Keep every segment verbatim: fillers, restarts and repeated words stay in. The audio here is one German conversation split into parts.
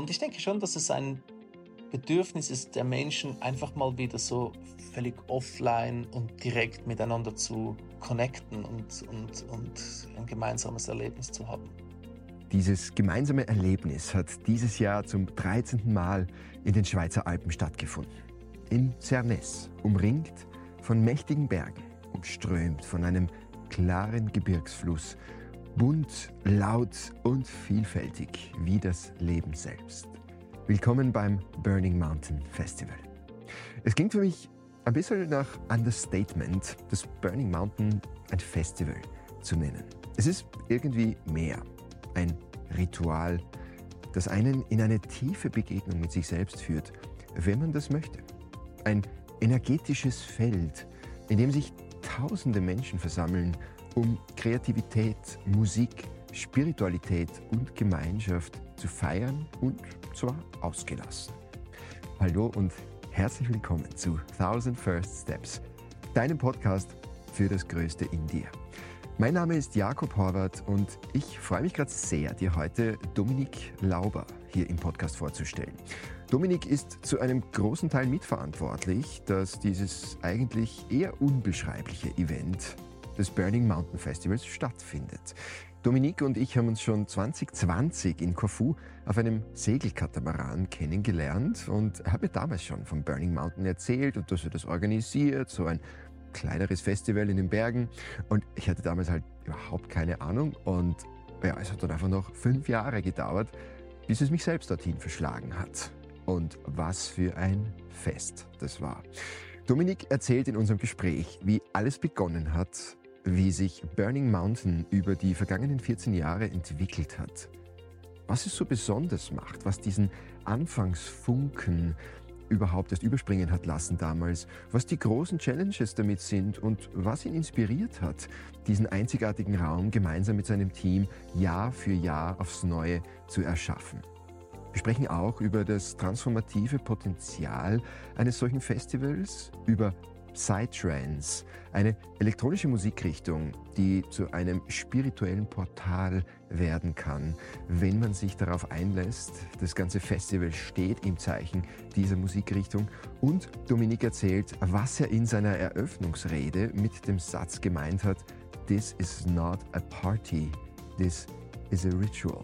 Und ich denke schon, dass es ein Bedürfnis ist der Menschen, einfach mal wieder so völlig offline und direkt miteinander zu connecten und, und, und ein gemeinsames Erlebnis zu haben. Dieses gemeinsame Erlebnis hat dieses Jahr zum dreizehnten Mal in den Schweizer Alpen stattgefunden. In Cernez, umringt von mächtigen Bergen, umströmt von einem klaren Gebirgsfluss, bunt, laut und vielfältig wie das Leben selbst. Willkommen beim Burning Mountain Festival. Es klingt für mich ein bisschen nach Understatement, das Burning Mountain ein Festival zu nennen. Es ist irgendwie mehr. Ein Ritual, das einen in eine tiefe Begegnung mit sich selbst führt, wenn man das möchte. Ein energetisches Feld, in dem sich tausende Menschen versammeln, um Kreativität, Musik, Spiritualität und Gemeinschaft zu feiern und zwar ausgelassen. Hallo und herzlich willkommen zu Thousand First Steps, deinem Podcast für das Größte in dir. Mein Name ist Jakob Horvath und ich freue mich gerade sehr, dir heute Dominik Lauber hier im Podcast vorzustellen. Dominik ist zu einem großen Teil mitverantwortlich, dass dieses eigentlich eher unbeschreibliche Event des Burning Mountain Festivals stattfindet. Dominik und ich haben uns schon zwanzig zwanzig in Korfu auf einem Segelkatamaran kennengelernt und er hat mir damals schon vom Burning Mountain erzählt und dass er das organisiert, so ein kleineres Festival in den Bergen, und ich hatte damals halt überhaupt keine Ahnung und ja, es hat dann einfach noch fünf Jahre gedauert, bis es mich selbst dorthin verschlagen hat. Und was für ein Fest das war. Dominik erzählt in unserem Gespräch, wie alles begonnen hat, wie sich Burning Mountain über die vergangenen vierzehn Jahre entwickelt hat, was es so besonders macht, was diesen Anfangsfunken überhaupt erst überspringen hat lassen damals, was die großen Challenges damit sind und was ihn inspiriert hat, diesen einzigartigen Raum gemeinsam mit seinem Team Jahr für Jahr aufs Neue zu erschaffen. Wir sprechen auch über das transformative Potenzial eines solchen Festivals, über Psytrance, eine elektronische Musikrichtung, die zu einem spirituellen Portal werden kann, wenn man sich darauf einlässt. Das ganze Festival steht im Zeichen dieser Musikrichtung und Dominik erzählt, was er in seiner Eröffnungsrede mit dem Satz gemeint hat: "This is not a party, this is a ritual."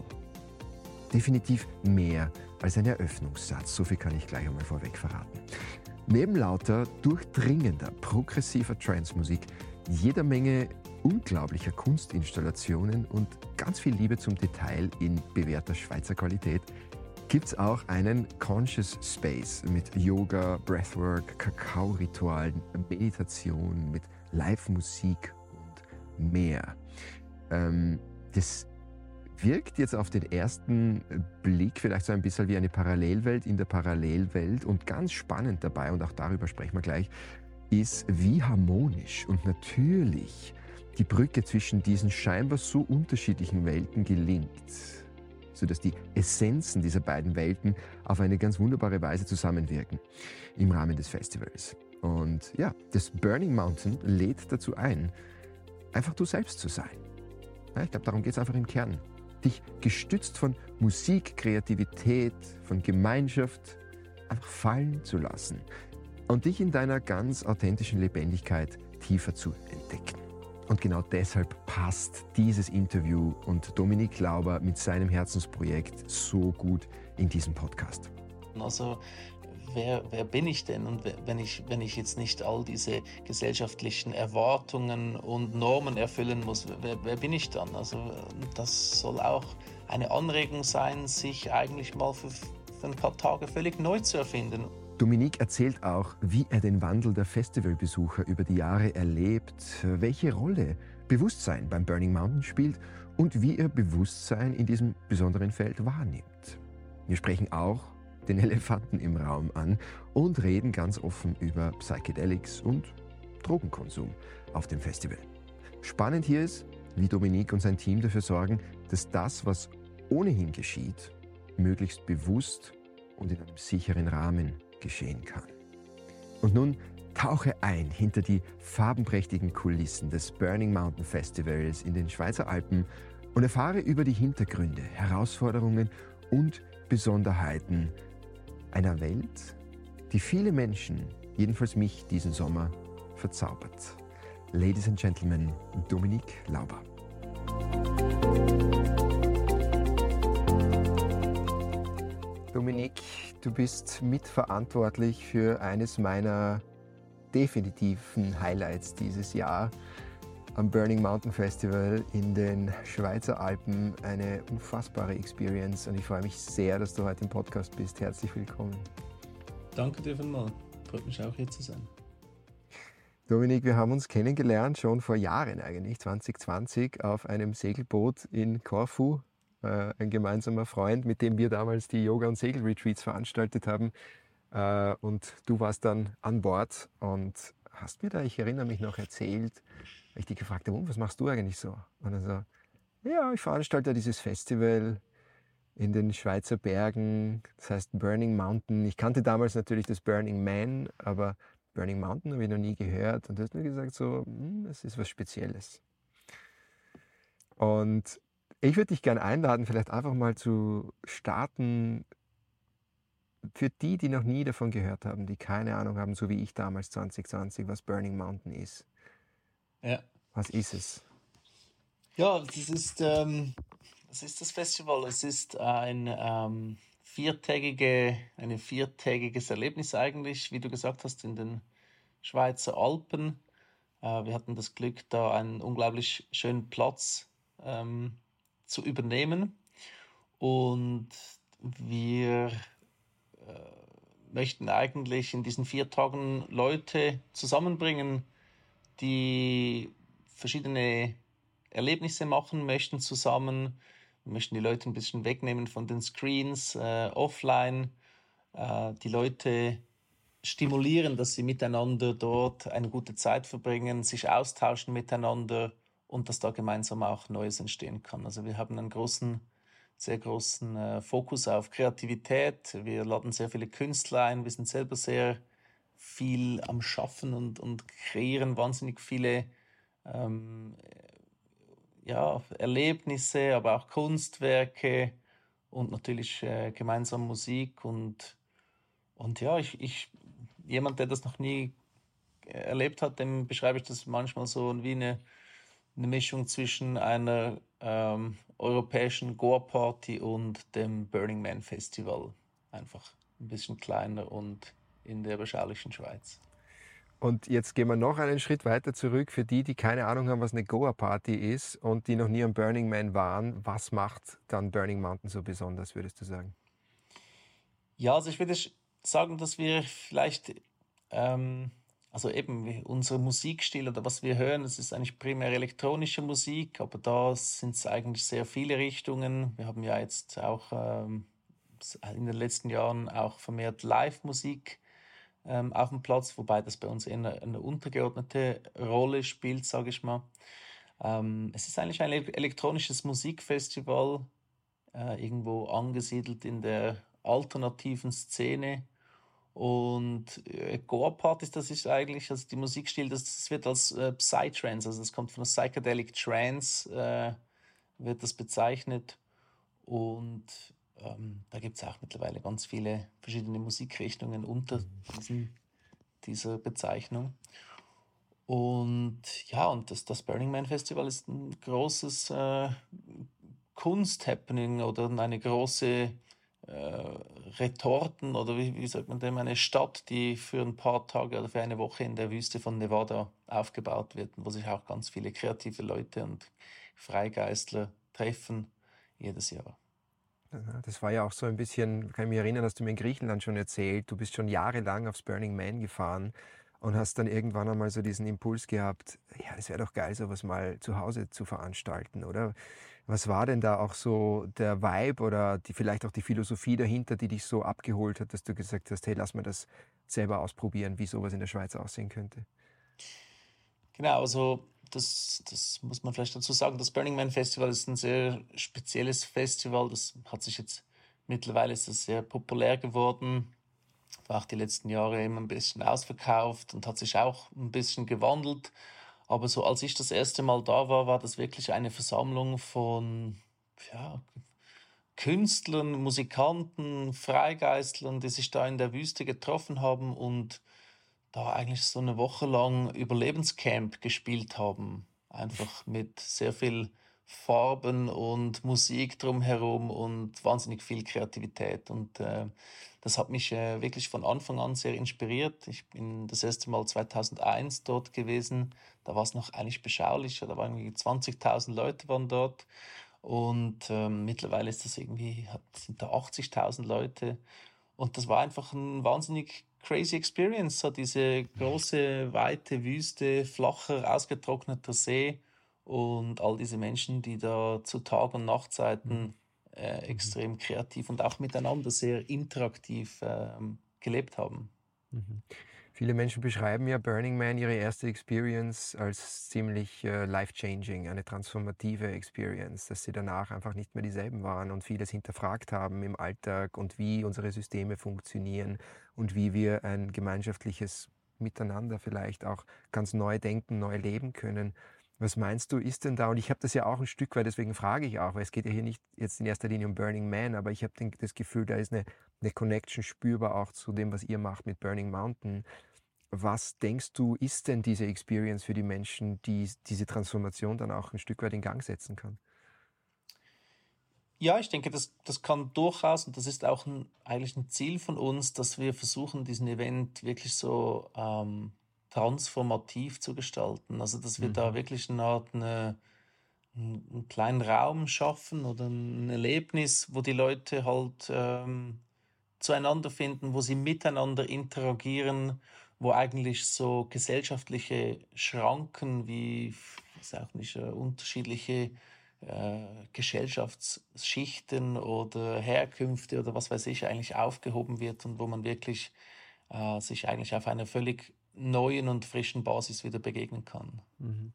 Definitiv mehr als ein Eröffnungssatz, so viel kann ich gleich einmal vorweg verraten. Neben lauter, durchdringender, progressiver Trance-Musik, jeder Menge unglaublicher Kunstinstallationen und ganz viel Liebe zum Detail in bewährter Schweizer Qualität gibt es auch einen Conscious Space mit Yoga, Breathwork, Kakao-Ritualen, Meditation, mit Live-Musik und mehr. Ähm, das wirkt jetzt auf den ersten Blick vielleicht so ein bisschen wie eine Parallelwelt in der Parallelwelt, und ganz spannend dabei, und auch darüber sprechen wir gleich, ist, wie harmonisch und natürlich die Brücke zwischen diesen scheinbar so unterschiedlichen Welten gelingt, sodass die Essenzen dieser beiden Welten auf eine ganz wunderbare Weise zusammenwirken im Rahmen des Festivals. Und ja, das Burning Mountain lädt dazu ein, einfach du selbst zu sein. Ja, ich glaube, darum geht es einfach im Kern. Dich gestützt von Musik, Kreativität, von Gemeinschaft einfach fallen zu lassen und dich in deiner ganz authentischen Lebendigkeit tiefer zu entdecken. Und genau deshalb passt dieses Interview und Dominik Lauber mit seinem Herzensprojekt so gut in diesen Podcast. Also wer, wer bin ich denn? Und wenn ich, wenn ich jetzt nicht all diese gesellschaftlichen Erwartungen und Normen erfüllen muss, wer, wer bin ich dann? Also das soll auch eine Anregung sein, sich eigentlich mal für, für ein paar Tage völlig neu zu erfinden. Dominik erzählt auch, wie er den Wandel der Festivalbesucher über die Jahre erlebt, welche Rolle Bewusstsein beim Burning Mountain spielt und wie er Bewusstsein in diesem besonderen Feld wahrnimmt. Wir sprechen auch den Elefanten im Raum an und reden ganz offen über Psychedelics und Drogenkonsum auf dem Festival. Spannend hier ist, wie Dominik und sein Team dafür sorgen, dass das, was ohnehin geschieht, möglichst bewusst und in einem sicheren Rahmen geschehen kann. Und nun tauche ein hinter die farbenprächtigen Kulissen des Burning Mountain Festivals in den Schweizer Alpen und erfahre über die Hintergründe, Herausforderungen und Besonderheiten einer Welt, die viele Menschen, jedenfalls mich diesen Sommer, verzaubert. Ladies and Gentlemen, Dominik Lauber. Dominik, du bist mitverantwortlich für eines meiner definitiven Highlights dieses Jahr am Burning Mountain Festival in den Schweizer Alpen. Eine unfassbare Experience und ich freue mich sehr, dass du heute im Podcast bist. Herzlich willkommen. Danke dir vielmals. Freut mich auch, hier zu sein. Dominik, wir haben uns kennengelernt, schon vor Jahren eigentlich, zwanzig zwanzig, auf einem Segelboot in Korfu. Äh, ein gemeinsamer Freund, mit dem wir damals die Yoga- und Segel-Retreats veranstaltet haben. Äh, und du warst dann an Bord und hast mir da, ich erinnere mich noch, erzählt, weil ich dich gefragt habe, was machst du eigentlich so? Und er so, ja, ich veranstalte dieses Festival in den Schweizer Bergen, das heißt Burning Mountain. Ich kannte damals natürlich das Burning Man, aber Burning Mountain habe ich noch nie gehört. Und du hast mir gesagt, so, es ist was Spezielles. Und ich würde dich gerne einladen, vielleicht einfach mal zu starten, für die, die noch nie davon gehört haben, die keine Ahnung haben, so wie ich damals zwanzig zwanzig, was Burning Mountain ist. Ja. Was ist es? Ja, das ist, ähm, das ist das Festival. Es ist ein ähm, viertägige, ein viertägiges Erlebnis eigentlich, wie du gesagt hast, in den Schweizer Alpen. Äh, wir hatten das Glück, da einen unglaublich schönen Platz ähm, zu übernehmen. Und wir äh, möchten eigentlich in diesen vier Tagen Leute zusammenbringen, die verschiedene Erlebnisse machen möchten zusammen. Wir möchten die Leute ein bisschen wegnehmen von den Screens, äh, offline, äh, die Leute stimulieren, dass sie miteinander dort eine gute Zeit verbringen, sich austauschen miteinander und dass da gemeinsam auch Neues entstehen kann. Also wir haben einen großen, sehr großen äh, Fokus auf Kreativität. Wir laden sehr viele Künstler ein. Wir sind selber sehr viel am Schaffen und, und kreieren wahnsinnig viele ähm, ja, Erlebnisse, aber auch Kunstwerke und natürlich äh, gemeinsam Musik. Und, und ja, ich, ich, jemand, der das noch nie erlebt hat, dem beschreibe ich das manchmal so wie eine, eine Mischung zwischen einer ähm, europäischen Goa-Party und dem Burning Man Festival. Einfach ein bisschen kleiner und in der beschaulichen Schweiz. Und jetzt gehen wir noch einen Schritt weiter zurück. Für die, die keine Ahnung haben, was eine Goa-Party ist und die noch nie am Burning Man waren, was macht dann Burning Mountain so besonders, würdest du sagen? Ja, also ich würde sagen, dass wir vielleicht, ähm, also eben wie unser Musikstil oder was wir hören, es ist eigentlich primär elektronische Musik, aber da sind es eigentlich sehr viele Richtungen. Wir haben ja jetzt auch ähm, in den letzten Jahren auch vermehrt Live-Musik ähm, auf dem Platz, wobei das bei uns eher eine, eine untergeordnete Rolle spielt, sage ich mal. Ähm, es ist eigentlich ein elektronisches Musikfestival, äh, irgendwo angesiedelt in der alternativen Szene. Und äh, Goa-Partys, das ist eigentlich, also die Musikstil, das, das wird als äh, Psytrance, also das kommt von Psychedelic Trance, äh, wird das bezeichnet. Und ähm, da gibt es auch mittlerweile ganz viele verschiedene Musikrichtungen unter diesen, dieser Bezeichnung. Und ja, und das, das Burning Man Festival ist ein großes äh, Kunsthappening oder eine große äh, Retorten oder wie, wie sagt man dem, eine Stadt, die für ein paar Tage oder für eine Woche in der Wüste von Nevada aufgebaut wird, wo sich auch ganz viele kreative Leute und Freigeistler treffen jedes Jahr. Das war ja auch so ein bisschen, kann ich mich erinnern, hast du mir in Griechenland schon erzählt, du bist schon jahrelang aufs Burning Man gefahren und hast dann irgendwann einmal so diesen Impuls gehabt, ja, das wäre doch geil, sowas mal zu Hause zu veranstalten, oder? Was war denn da auch so der Vibe oder die, vielleicht auch die Philosophie dahinter, die dich so abgeholt hat, dass du gesagt hast, hey, lass mal das selber ausprobieren, wie sowas in der Schweiz aussehen könnte? Genau, also das, das muss man vielleicht dazu sagen. Das Burning Man Festival ist ein sehr spezielles Festival. Das hat sich jetzt mittlerweile ist es sehr populär geworden. War auch die letzten Jahre immer ein bisschen ausverkauft und hat sich auch ein bisschen gewandelt. Aber so als ich das erste Mal da war, war das wirklich eine Versammlung von ja, Künstlern, Musikanten, Freigeistlern, die sich da in der Wüste getroffen haben und da eigentlich so eine Woche lang Überlebenscamp gespielt haben. Einfach mit sehr viel Farben und Musik drumherum und wahnsinnig viel Kreativität. Und äh, das hat mich äh, wirklich von Anfang an sehr inspiriert. Ich bin das erste Mal zweitausendeins dort gewesen. Da war es noch eigentlich beschaulicher. Da waren irgendwie zwanzigtausend Leute waren dort. Und ähm, mittlerweile ist das irgendwie, hat, sind da achtzigtausend Leute. Und das war einfach ein wahnsinnig crazy Experience, so diese große, weite Wüste, flacher, ausgetrockneter See und all diese Menschen, die da zu Tag- und Mhm. Nachtzeiten äh, Mhm. extrem kreativ und auch miteinander sehr interaktiv ähm, gelebt haben. Mhm. Viele Menschen beschreiben ja Burning Man, ihre erste Experience, als ziemlich äh, life-changing, eine transformative Experience, dass sie danach einfach nicht mehr dieselben waren und vieles hinterfragt haben im Alltag und wie unsere Systeme funktionieren und wie wir ein gemeinschaftliches Miteinander vielleicht auch ganz neu denken, neu leben können. Was meinst du, ist denn da, und ich habe das ja auch ein Stück weit, deswegen frage ich auch, weil es geht ja hier nicht jetzt in erster Linie um Burning Man, aber ich habe das Gefühl, da ist eine, eine Connection spürbar auch zu dem, was ihr macht mit Burning Mountain. Was denkst du, ist denn diese Experience für die Menschen, die diese Transformation dann auch ein Stück weit in Gang setzen kann? Ja, ich denke, das, das kann durchaus, und das ist auch ein, eigentlich ein Ziel von uns, dass wir versuchen, diesen Event wirklich so ähm, transformativ zu gestalten. Also, dass wir da Mhm. wirklich eine Art, eine, einen einen kleinen Raum schaffen oder ein Erlebnis, wo die Leute halt ähm, zueinander finden, wo sie miteinander interagieren, wo eigentlich so gesellschaftliche Schranken wie, weiß auch nicht, äh, unterschiedliche äh, Gesellschaftsschichten oder Herkünfte oder was weiß ich eigentlich aufgehoben wird und wo man wirklich äh, sich eigentlich auf einer völlig neuen und frischen Basis wieder begegnen kann. Mhm.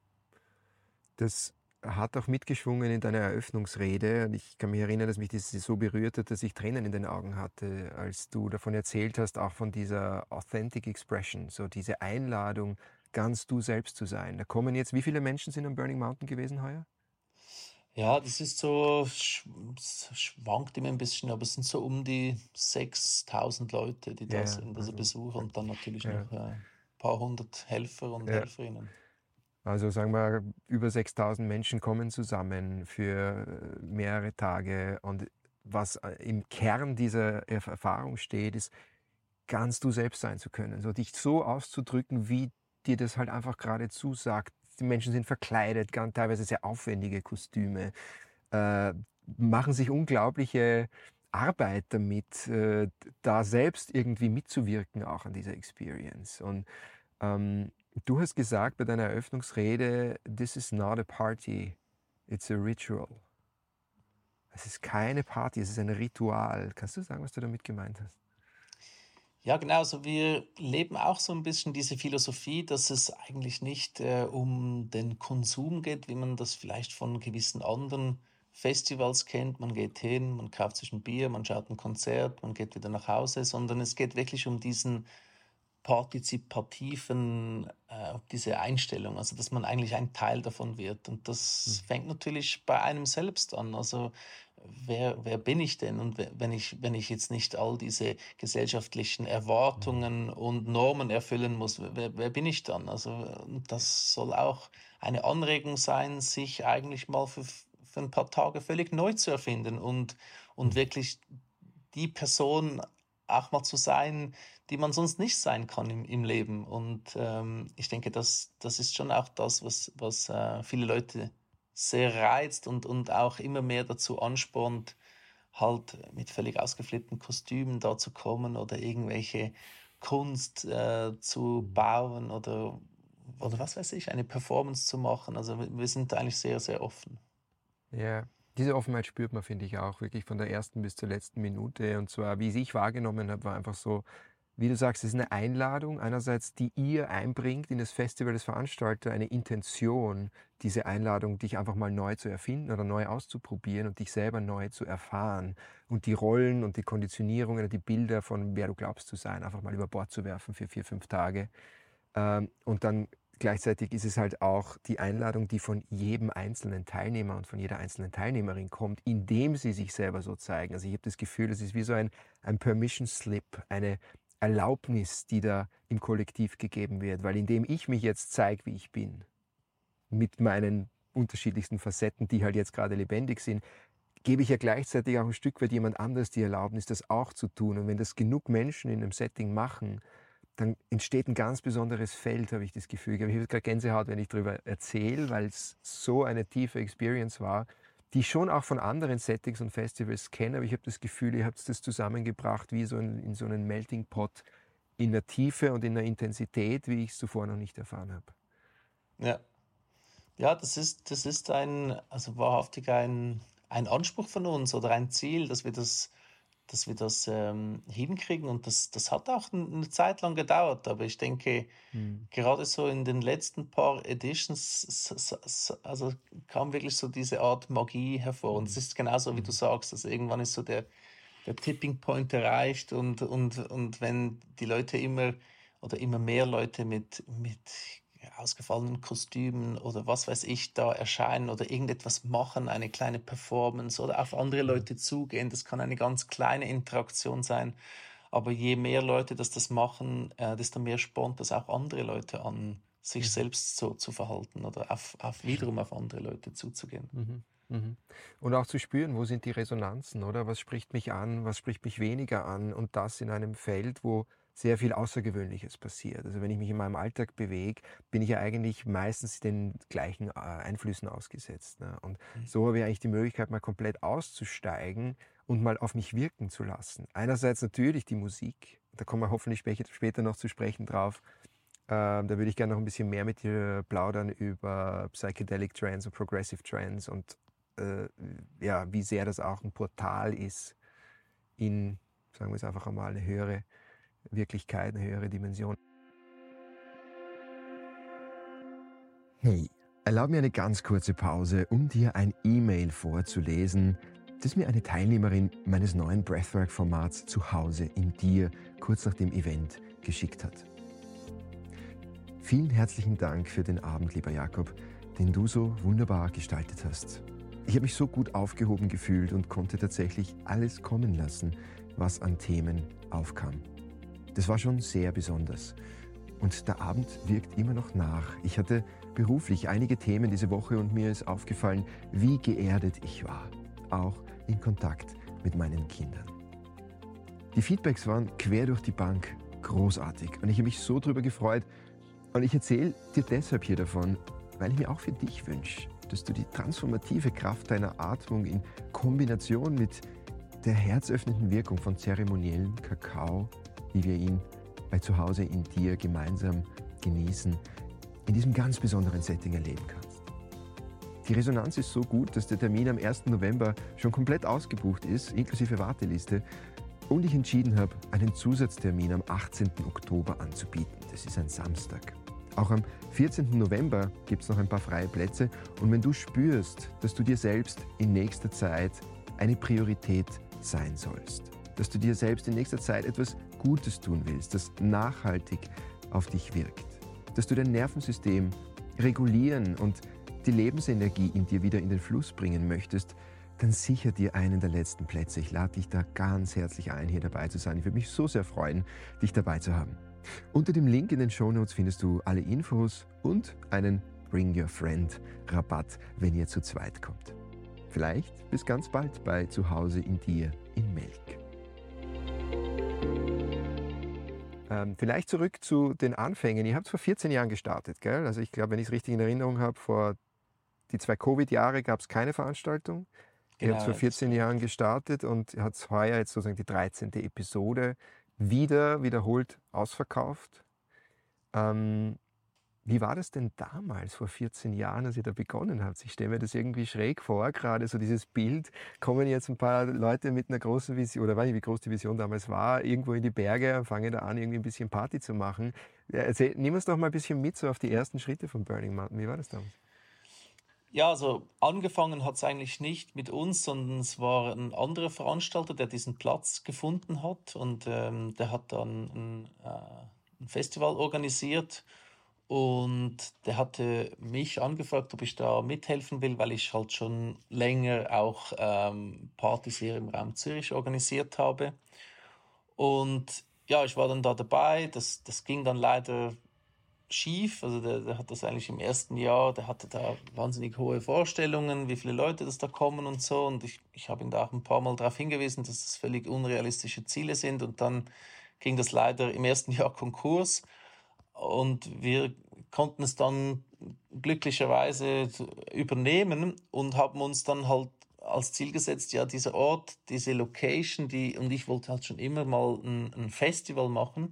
Das hat auch mitgeschwungen in deiner Eröffnungsrede. Und ich kann mich erinnern, dass mich das so berührt hat, dass ich Tränen in den Augen hatte, als du davon erzählt hast, auch von dieser Authentic Expression, so diese Einladung, ganz du selbst zu sein. Da kommen jetzt, wie viele Menschen sind am Burning Mountain gewesen heuer? Ja, das ist so, sch es schwankt immer ein bisschen, aber es sind so um die sechstausend Leute, die da Ja, sind, also also, Besucher und dann natürlich ja, noch, äh, ein paar hundert Helfer und ja. Helferinnen. Also sagen wir, über sechstausend Menschen kommen zusammen für äh, mehrere Tage. Und was äh, im Kern dieser Erf- Erfahrung steht, ist, ganz du selbst sein zu können. So dich so auszudrücken, wie dir das halt einfach gerade zusagt. Die Menschen sind verkleidet, ganz teilweise sehr aufwendige Kostüme, äh, machen sich unglaubliche Arbeit damit, äh, da selbst irgendwie mitzuwirken, auch an dieser Experience. Und ähm, du hast gesagt bei deiner Eröffnungsrede, this is not a party, it's a ritual. Es ist keine Party, es ist ein Ritual. Kannst du sagen, was du damit gemeint hast? Ja, genau, also wir leben auch so ein bisschen diese Philosophie, dass es eigentlich nicht, äh, um den Konsum geht, wie man das vielleicht von gewissen anderen Festivals kennt. Man geht hin, man kauft sich ein Bier, man schaut ein Konzert, man geht wieder nach Hause, sondern es geht wirklich um diesen partizipativen, äh, diese Einstellung, also dass man eigentlich ein Teil davon wird. Und das Mhm. fängt natürlich bei einem selbst an. Also wer, wer bin ich denn? Und we- wenn ich, wenn ich jetzt nicht all diese gesellschaftlichen Mhm. Erwartungen und Normen erfüllen muss, wer, wer bin ich dann? Also und das soll auch eine Anregung sein, sich eigentlich mal für, für ein paar Tage völlig neu zu erfinden und, und Mhm. wirklich die Person auch mal zu sein, die man sonst nicht sein kann im, im Leben. Und ähm, ich denke, das, das ist schon auch das, was, was äh, viele Leute sehr reizt und, und auch immer mehr dazu anspornt, halt mit völlig ausgeflippten Kostümen da zu kommen oder irgendwelche Kunst äh, zu Mhm. bauen oder, oder was weiß ich, eine Performance zu machen. Also wir wir sind eigentlich sehr, sehr offen. Ja, diese Offenheit spürt man, finde ich, auch wirklich von der ersten bis zur letzten Minute. Und zwar, wie ich wahrgenommen habe, war einfach so, wie du sagst, es ist eine Einladung, einerseits, die ihr einbringt in das Festival des Veranstalter, eine Intention, diese Einladung, dich einfach mal neu zu erfinden oder neu auszuprobieren und dich selber neu zu erfahren und die Rollen und die Konditionierungen und die Bilder von wer du glaubst zu sein, einfach mal über Bord zu werfen für vier, fünf Tage. Ähm, und dann gleichzeitig ist es halt auch die Einladung, die von jedem einzelnen Teilnehmer und von jeder einzelnen Teilnehmerin kommt, indem sie sich selber so zeigen. Also ich habe das Gefühl, es ist wie so ein, ein Permission Slip, eine Erlaubnis, die da im Kollektiv gegeben wird. Weil indem ich mich jetzt zeige, wie ich bin, mit meinen unterschiedlichsten Facetten, die halt jetzt gerade lebendig sind, gebe ich ja gleichzeitig auch ein Stück weit jemand anders die Erlaubnis, das auch zu tun. Und wenn das genug Menschen in einem Setting machen, dann entsteht ein ganz besonderes Feld, habe ich das Gefühl. Ich habe gerade Gänsehaut, wenn ich darüber erzähle, weil es so eine tiefe Experience war, die ich schon auch von anderen Settings und Festivals kenne, aber ich habe das Gefühl, ihr habt das zusammengebracht wie so in, in so einen Melting Pot in der Tiefe und in der Intensität, wie ich es zuvor noch nicht erfahren habe. Ja, ja, das ist, das ist ein, also wahrhaftig ein, ein Anspruch von uns oder ein Ziel, dass wir das, dass wir das ähm, hinkriegen. Und das, das hat auch n- eine Zeit lang gedauert. Aber ich denke, Hm. gerade so in den letzten paar Editions, s- s- s- also kam wirklich so diese Art Magie hervor. Und es Hm. ist genauso, wie du Hm. sagst, also irgendwann ist so der, der Tipping Point erreicht und, und, und wenn die Leute immer oder immer mehr Leute mit, mit ausgefallenen Kostümen oder was weiß ich da erscheinen oder irgendetwas machen, eine kleine Performance oder auf andere Hm. Leute zugehen, das kann eine ganz kleine Interaktion sein, aber je mehr Leute das das machen, äh, desto mehr spornt das auch andere Leute an, sich Mhm. selbst so zu verhalten oder auf, auf wiederum auf andere Leute zuzugehen. Mhm. Mhm. Und auch zu spüren, wo sind die Resonanzen, oder? Was spricht mich an, was spricht mich weniger an? Und das in einem Feld, wo sehr viel Außergewöhnliches passiert. Also wenn ich mich in meinem Alltag bewege, bin ich ja eigentlich meistens den gleichen äh, Einflüssen ausgesetzt. Ne? Und Mhm. so habe ich eigentlich die Möglichkeit, mal komplett auszusteigen und mal auf mich wirken zu lassen. Einerseits natürlich die Musik, da kommen wir hoffentlich später noch zu sprechen drauf. Ähm, da würde ich gerne noch ein bisschen mehr mit dir plaudern über Psychedelic Trance und Progressive Trance und äh, ja, wie sehr das auch ein Portal ist in, sagen wir es einfach einmal, eine höhere Wirklichkeit, eine höhere Dimension. Hey, erlaub mir eine ganz kurze Pause, um dir ein E-Mail vorzulesen, das mir eine Teilnehmerin meines neuen Breathwork-Formats zu Hause in dir kurz nach dem Event geschickt hat. Vielen herzlichen Dank für den Abend, lieber Jakob, den du so wunderbar gestaltet hast. Ich habe mich so gut aufgehoben gefühlt und konnte tatsächlich alles kommen lassen, was an Themen aufkam. Das war schon sehr besonders. Und der Abend wirkt immer noch nach. Ich hatte beruflich einige Themen diese Woche und mir ist aufgefallen, wie geerdet ich war. Auch in Kontakt mit meinen Kindern. Die Feedbacks waren quer durch die Bank großartig und ich habe mich so darüber gefreut. Und ich erzähle dir deshalb hier davon, weil ich mir auch für dich wünsche, dass du die transformative Kraft deiner Atmung in Kombination mit der herzöffnenden Wirkung von zeremoniellem Kakao, wie wir ihn bei Zuhause in dir gemeinsam genießen, in diesem ganz besonderen Setting erleben kannst. Die Resonanz ist so gut, dass der Termin am ersten November schon komplett ausgebucht ist, inklusive Warteliste, und ich entschieden habe, einen Zusatztermin am achtzehnten Oktober anzubieten. Das ist ein Samstag. Auch am vierzehnten November gibt es noch ein paar freie Plätze. Und wenn du spürst, dass du dir selbst in nächster Zeit eine Priorität sein sollst, dass du dir selbst in nächster Zeit etwas Gutes tun willst, das nachhaltig auf dich wirkt, dass du dein Nervensystem regulieren und die Lebensenergie in dir wieder in den Fluss bringen möchtest, dann sicher dir einen der letzten Plätze. Ich lade dich da ganz herzlich ein, hier dabei zu sein. Ich würde mich so sehr freuen, dich dabei zu haben. Unter dem Link in den Shownotes findest du alle Infos und einen Bring Your Friend Rabatt, wenn ihr zu zweit kommt. Vielleicht bis ganz bald bei Zuhause in dir in Melk. Ähm, vielleicht zurück zu den Anfängen. Ihr habt es vor vierzehn Jahren gestartet, gell? Also ich glaube, wenn ich es richtig in Erinnerung habe, vor die zwei Covid-Jahre gab es keine Veranstaltung. Ihr habt Genau, vor ja, das ist vierzehn Jahren korrekt. gestartet und hat heuer jetzt sozusagen die dreizehnte Episode wieder wiederholt ausverkauft. Ähm, wie war das denn damals, vor vierzehn Jahren, als ihr da begonnen habt? Ich stelle mir das irgendwie schräg vor, gerade so dieses Bild, kommen jetzt ein paar Leute mit einer großen Vision, oder weiß nicht, wie groß die Vision damals war, irgendwo in die Berge und fangen da an, irgendwie ein bisschen Party zu machen. Ja, erzähl, nimm uns doch mal ein bisschen mit, so auf die ersten Schritte von Burning Mountain. Wie war das damals? Ja, also angefangen hat es eigentlich nicht mit uns, sondern es war ein anderer Veranstalter, der diesen Platz gefunden hat und ähm, der hat dann ein, äh, ein Festival organisiert Und der hatte mich angefragt, ob ich da mithelfen will, weil ich halt schon länger auch ähm, Partys hier im Raum Zürich organisiert habe. Und ja, ich war dann da dabei. Das, das ging dann leider schief. Also der, der hat das eigentlich im ersten Jahr, der hatte da wahnsinnig hohe Vorstellungen, wie viele Leute das da kommen und so. Und ich, ich habe ihn da auch ein paar Mal darauf hingewiesen, dass das völlig unrealistische Ziele sind. Und dann ging das leider im ersten Jahr Konkurs. Und wir konnten es dann glücklicherweise übernehmen und haben uns dann halt als Ziel gesetzt, ja, dieser Ort, diese Location, die, und ich wollte halt schon immer mal ein, ein Festival machen.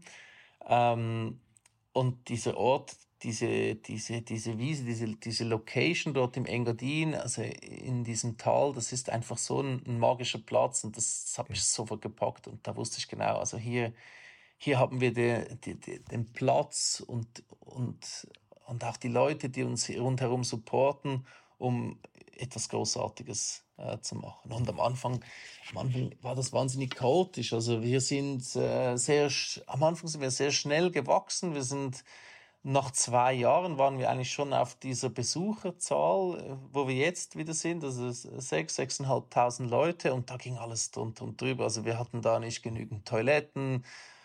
Ähm, und dieser Ort, diese, diese, diese Wiese, diese, diese Location dort im Engadin, also in diesem Tal, das ist einfach so ein, ein magischer Platz und das, das hat mich Ja. sofort gepackt und da wusste ich genau, also hier, hier haben wir den, den, den Platz und, und, und auch die Leute, die uns hier rundherum supporten, um etwas Großartiges äh, zu machen. Und am Anfang, am Anfang war das wahnsinnig chaotisch. Also wir sind äh, sehr, sch- am Anfang sind wir sehr schnell gewachsen. Wir sind nach zwei Jahren waren wir eigentlich schon auf dieser Besucherzahl, äh, wo wir jetzt wieder sind, also sechs, sechseinhalbtausend Leute und da ging alles drunter und drüber. Also wir hatten da nicht genügend Toiletten,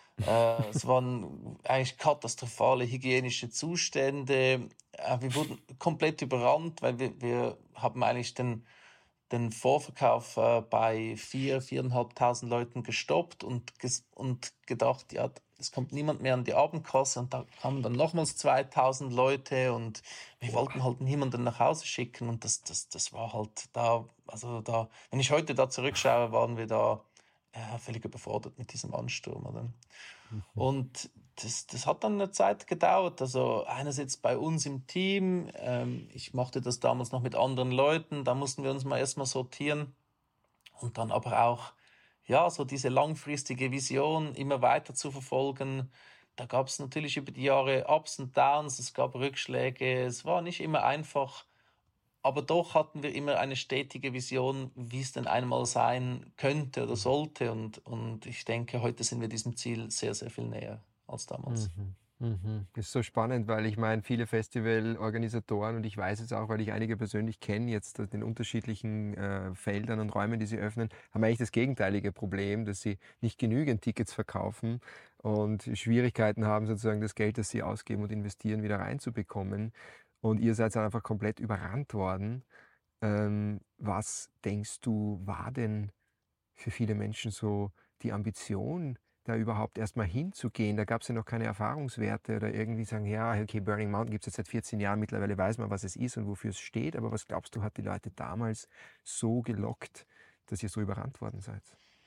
äh, es waren eigentlich katastrophale hygienische Zustände. Äh, wir wurden komplett überrannt, weil wir, wir haben eigentlich den, den Vorverkauf äh, bei vier, viereinhalbtausend Leuten gestoppt und, ges und gedacht, ja, es kommt niemand mehr an die Abendkasse und da kamen dann nochmals zweitausend Leute und wir Boah. wollten halt niemanden nach Hause schicken und das, das, das war halt da, also da, wenn ich heute da zurückschaue, waren wir da äh, völlig überfordert mit diesem Ansturm, oder? Mhm. Und das, das hat dann eine Zeit gedauert. Also einerseits bei uns im Team, ähm, ich machte das damals noch mit anderen Leuten, da mussten wir uns mal erstmal sortieren und dann aber auch, ja, so diese langfristige Vision immer weiter zu verfolgen. Da gab es natürlich über die Jahre Ups und Downs, es gab Rückschläge, es war nicht immer einfach, aber doch hatten wir immer eine stetige Vision, wie es denn einmal sein könnte oder sollte. Und, und ich denke, heute sind wir diesem Ziel sehr, sehr viel näher als damals. Mhm. Mhm. Das ist so spannend, weil ich meine, viele Festivalorganisatoren und ich weiß es auch, weil ich einige persönlich kenne, jetzt aus den unterschiedlichen äh, Feldern und Räumen, die sie öffnen, haben eigentlich das gegenteilige Problem, dass sie nicht genügend Tickets verkaufen und Schwierigkeiten haben, sozusagen das Geld, das sie ausgeben und investieren, wieder reinzubekommen. Und ihr seid dann einfach komplett überrannt worden. Ähm, was denkst du, war denn für viele Menschen so die Ambition, da überhaupt erstmal hinzugehen? Da gab es ja noch keine Erfahrungswerte oder irgendwie sagen, ja, okay, Burning Mountain gibt es jetzt seit vierzehn Jahren, mittlerweile weiß man, was es ist und wofür es steht, aber was glaubst du, hat die Leute damals so gelockt, dass ihr so überrannt worden seid?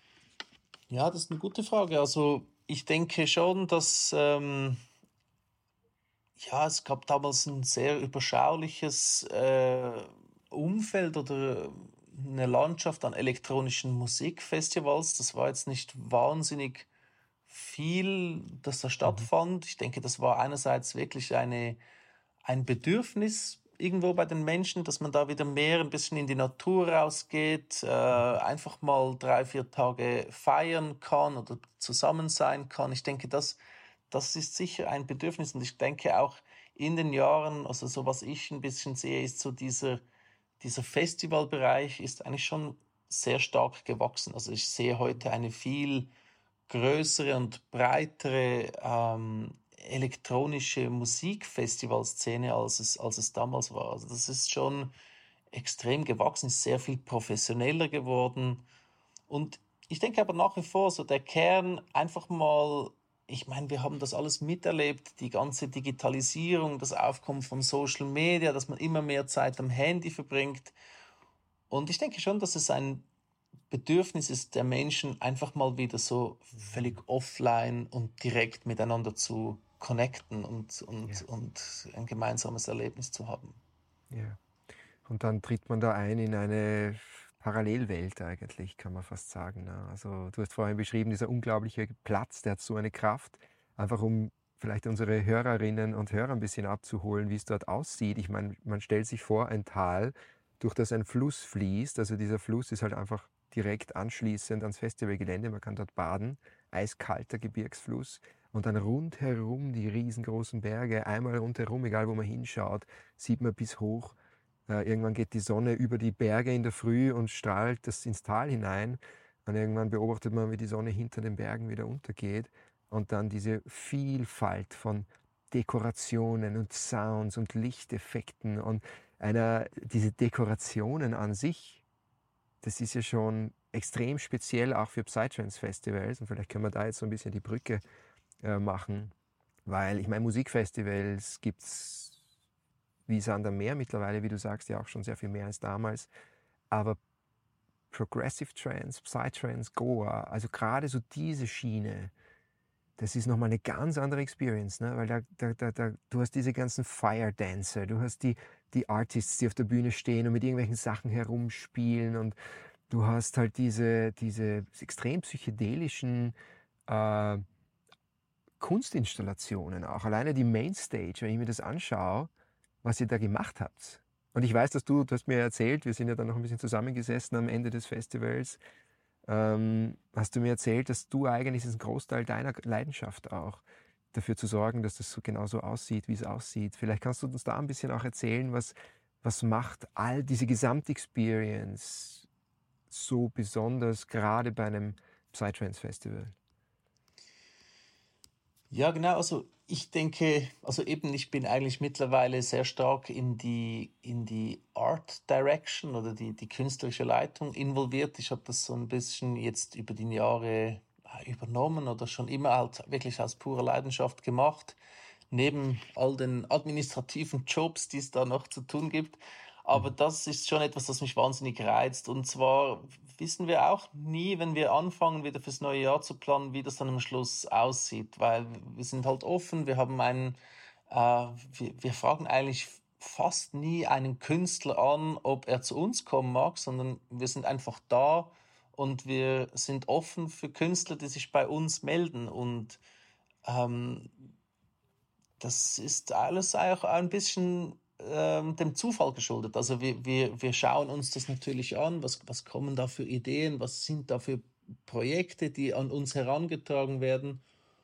Ja, das ist eine gute Frage. Also ich denke schon, dass ähm, ja, es gab damals ein sehr überschauliches äh, Umfeld oder eine Landschaft an elektronischen Musikfestivals. Das war jetzt nicht wahnsinnig viel, das da Mhm. stattfand. Ich denke, das war einerseits wirklich eine, ein Bedürfnis irgendwo bei den Menschen, dass man da wieder mehr ein bisschen in die Natur rausgeht, äh, Mhm. einfach mal drei, vier Tage feiern kann oder zusammen sein kann. Ich denke, das, das ist sicher ein Bedürfnis und ich denke auch in den Jahren, also so was ich ein bisschen sehe, ist so dieser, dieser Festivalbereich ist eigentlich schon sehr stark gewachsen. Also ich sehe heute eine viel größere und breitere ähm, elektronische Musikfestivalszene, als es, als es damals war. Also das ist schon extrem gewachsen, ist sehr viel professioneller geworden. Und ich denke aber nach wie vor, so der Kern einfach mal, ich meine, wir haben das alles miterlebt, die ganze Digitalisierung, das Aufkommen von Social Media, dass man immer mehr Zeit am Handy verbringt. Und ich denke schon, dass es ein Bedürfnis ist der Menschen, einfach mal wieder so völlig offline und direkt miteinander zu connecten und, und, Ja, und ein gemeinsames Erlebnis zu haben. ja. Und dann tritt man da ein in eine Parallelwelt eigentlich, kann man fast sagen. Ne? Also du hast vorhin beschrieben, dieser unglaubliche Platz, der hat so eine Kraft, einfach um vielleicht unsere Hörerinnen und Hörer ein bisschen abzuholen, wie es dort aussieht. Ich meine, man stellt sich vor, ein Tal, durch das ein Fluss fließt. Also dieser Fluss ist halt einfach direkt anschließend ans Festivalgelände. Man kann dort baden, eiskalter Gebirgsfluss. und dann rundherum die riesengroßen Berge, einmal rundherum, egal wo man hinschaut, sieht man bis hoch. Äh, irgendwann geht die Sonne über die Berge in der Früh und strahlt das ins Tal hinein. Und irgendwann beobachtet man, wie die Sonne hinter den Bergen wieder untergeht. Und dann diese Vielfalt von Dekorationen und Sounds und Lichteffekten. Und einer, diese Dekorationen an sich, das ist ja schon extrem speziell auch für Psytrance-Festivals. Und vielleicht können wir da jetzt so ein bisschen die Brücke äh, machen. Weil, ich meine, Musikfestivals gibt es wie Sand am Meer mittlerweile, wie du sagst, ja auch schon sehr viel mehr als damals. Aber Progressive Trance, Psytrance, Goa, also gerade so diese Schiene, das ist nochmal eine ganz andere Experience, ne? Weil da, da, da, da, du hast diese ganzen Fire Dancer, du hast die, die Artists, die auf der Bühne stehen und mit irgendwelchen Sachen herumspielen, und du hast halt diese, diese extrem psychedelischen äh, Kunstinstallationen auch. Alleine die Mainstage, wenn ich mir das anschaue, was ihr da gemacht habt. Und ich weiß, dass du, du hast mir erzählt, wir sind ja dann noch ein bisschen zusammengesessen am Ende des Festivals, ähm, hast du mir erzählt, dass du eigentlich, das ist ein Großteil deiner Leidenschaft auch, dafür zu sorgen, dass das so genauso aussieht, wie es aussieht. Vielleicht kannst du uns da ein bisschen auch erzählen, was, was macht all diese Gesamtexperience so besonders, gerade bei einem Psytrance-Festival? Ja, genau. Also ich denke, also eben, ich bin eigentlich mittlerweile sehr stark in die, in die Art Direction oder die, die künstlerische Leitung involviert. Ich habe das so ein bisschen jetzt über die Jahre äh, übernommen oder schon immer halt wirklich aus purer Leidenschaft gemacht, neben all den administrativen Jobs, die es da noch zu tun gibt. Aber Mhm. das ist schon etwas, das mich wahnsinnig reizt. Und zwar wissen wir auch nie, wenn wir anfangen, wieder fürs neue Jahr zu planen, wie das dann am Schluss aussieht. Weil wir sind halt offen, wir haben einen, äh, wir, wir fragen eigentlich fast nie einen Künstler an, ob er zu uns kommen mag, sondern wir sind einfach da und wir sind offen für Künstler, die sich bei uns melden. Und ähm, das ist alles auch ein bisschen ähm, dem Zufall geschuldet. Also wir, wir, wir schauen uns das natürlich an, was, was kommen da für Ideen, was sind da für Projekte, die an uns herangetragen werden.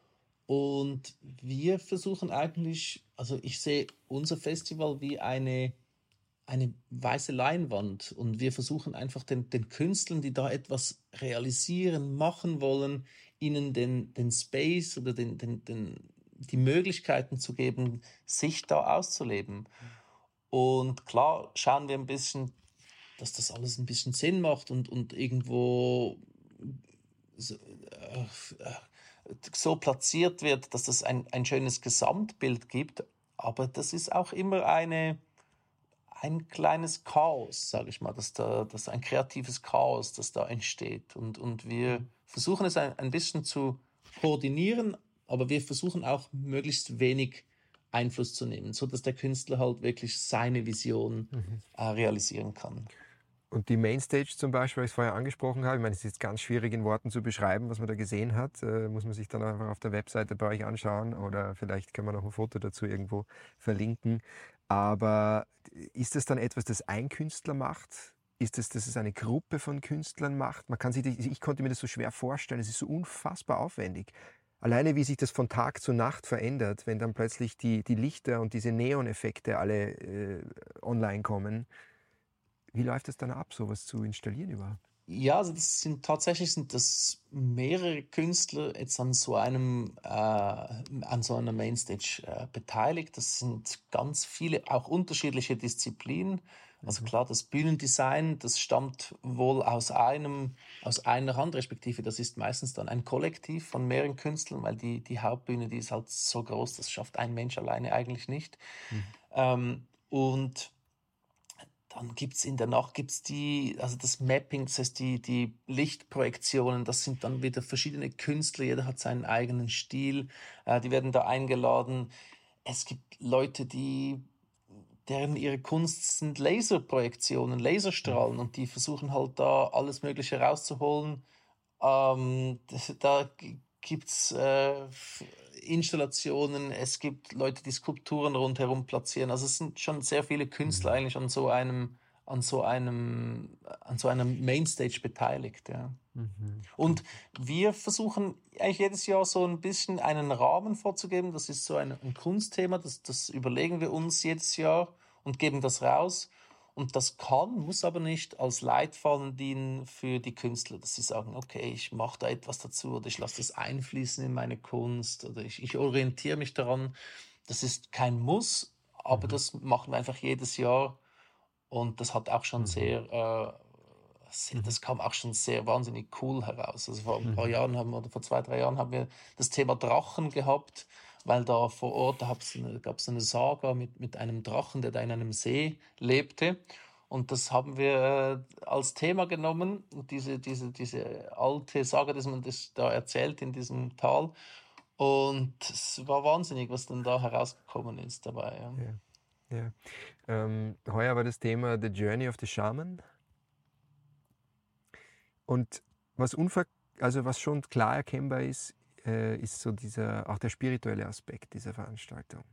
Und wir versuchen eigentlich, also ich sehe unser Festival wie eine, eine weiße Leinwand, und wir versuchen einfach den, den Künstlern, die da etwas realisieren, machen wollen, ihnen den, den Space oder den, den, den, die Möglichkeiten zu geben, sich da auszuleben. Und klar schauen wir ein bisschen, dass das alles ein bisschen Sinn macht und, und irgendwo so, äh, so platziert wird, dass das ein, ein schönes Gesamtbild gibt. Aber das ist auch immer eine, ein kleines Chaos, sage ich mal, dass da, das ein kreatives Chaos, das da entsteht. Und, und wir versuchen es ein, ein bisschen zu koordinieren, aber wir versuchen auch möglichst wenig Einfluss zu nehmen, so dass der Künstler halt wirklich seine Vision Mhm. äh, realisieren kann. Und die Mainstage zum Beispiel, weil ich es vorher angesprochen habe, ich meine, es ist jetzt ganz schwierig in Worten zu beschreiben, was man da gesehen hat, äh, muss man sich dann einfach auf der Webseite bei euch anschauen, oder vielleicht können wir noch ein Foto dazu irgendwo verlinken. Aber ist das dann etwas, das ein Künstler macht? Ist es, dass es eine Gruppe von Künstlern macht? Man kann sich, ich konnte mir das so schwer vorstellen, es ist so unfassbar aufwendig. Alleine wie sich das von Tag zu Nacht verändert, wenn dann plötzlich die, die Lichter und diese Neoneffekte alle äh, online kommen. Wie läuft es dann ab, sowas zu installieren überhaupt? Ja, also das sind tatsächlich sind das mehrere Künstler jetzt an so einem äh, an so einer Mainstage äh, beteiligt. Das sind ganz viele, auch unterschiedliche Disziplinen. Also Mhm. klar, das Bühnendesign, das stammt wohl aus einem, aus einer Hand, respektive das ist meistens dann ein Kollektiv von mehreren Künstlern, weil die, die Hauptbühne, die ist halt so groß, das schafft ein Mensch alleine eigentlich nicht. Mhm. Ähm, und dann gibt's in der Nacht gibt's die, also das Mapping, das heißt die, die Lichtprojektionen, das sind dann wieder verschiedene Künstler, jeder hat seinen eigenen Stil, äh, die werden da eingeladen. Es gibt Leute, die, deren ihre Kunst sind Laserprojektionen, Laserstrahlen, und die versuchen halt da alles Mögliche rauszuholen. Ähm, das, da g- gibt's äh, F- Installationen, es gibt Leute, die Skulpturen rundherum platzieren. Also es sind schon sehr viele Künstler Mhm. eigentlich an so einem, an so einem, an so einem Mainstage beteiligt. Ja. Mhm. Und wir versuchen eigentlich jedes Jahr so ein bisschen einen Rahmen vorzugeben. Das ist so ein, ein Kunstthema, das, das überlegen wir uns jedes Jahr und geben das raus. Und das kann, muss aber nicht als Leitfaden dienen für die Künstler, dass sie sagen, okay, ich mache da etwas dazu oder ich lasse das einfließen in meine Kunst oder ich, ich orientiere mich daran. Das ist kein Muss, aber Mhm. das machen wir einfach jedes Jahr und das hat auch schon Mhm. sehr, äh, sehr Mhm. das kam auch schon sehr wahnsinnig cool heraus. Also vor ein paar Mhm. Jahren haben wir, oder vor zwei, drei Jahren haben wir das Thema Drachen gehabt, weil da vor Ort da gab's eine, gab's eine Saga mit, mit einem Drachen, der da in einem See lebte. Und das haben wir äh, als Thema genommen, diese, diese, diese alte Saga, die man das da erzählt in diesem Tal. Und es war wahnsinnig, was dann da herausgekommen ist dabei. Ja. Ja, ja. Ähm, heuer war das Thema The Journey of the Shaman. Und was unver also was schon klar erkennbar ist, äh, ist so dieser, auch der spirituelle Aspekt dieser Veranstaltung.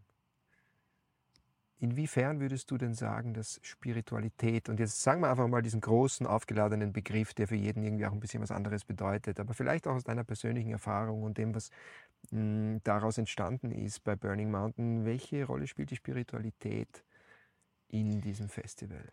Inwiefern würdest du denn sagen, dass Spiritualität, und jetzt sagen wir einfach mal diesen großen, aufgeladenen Begriff, der für jeden irgendwie auch ein bisschen was anderes bedeutet, aber vielleicht auch aus deiner persönlichen Erfahrung und dem, was mh, daraus entstanden ist bei Burning Mountain, welche Rolle spielt die Spiritualität in diesem Festival?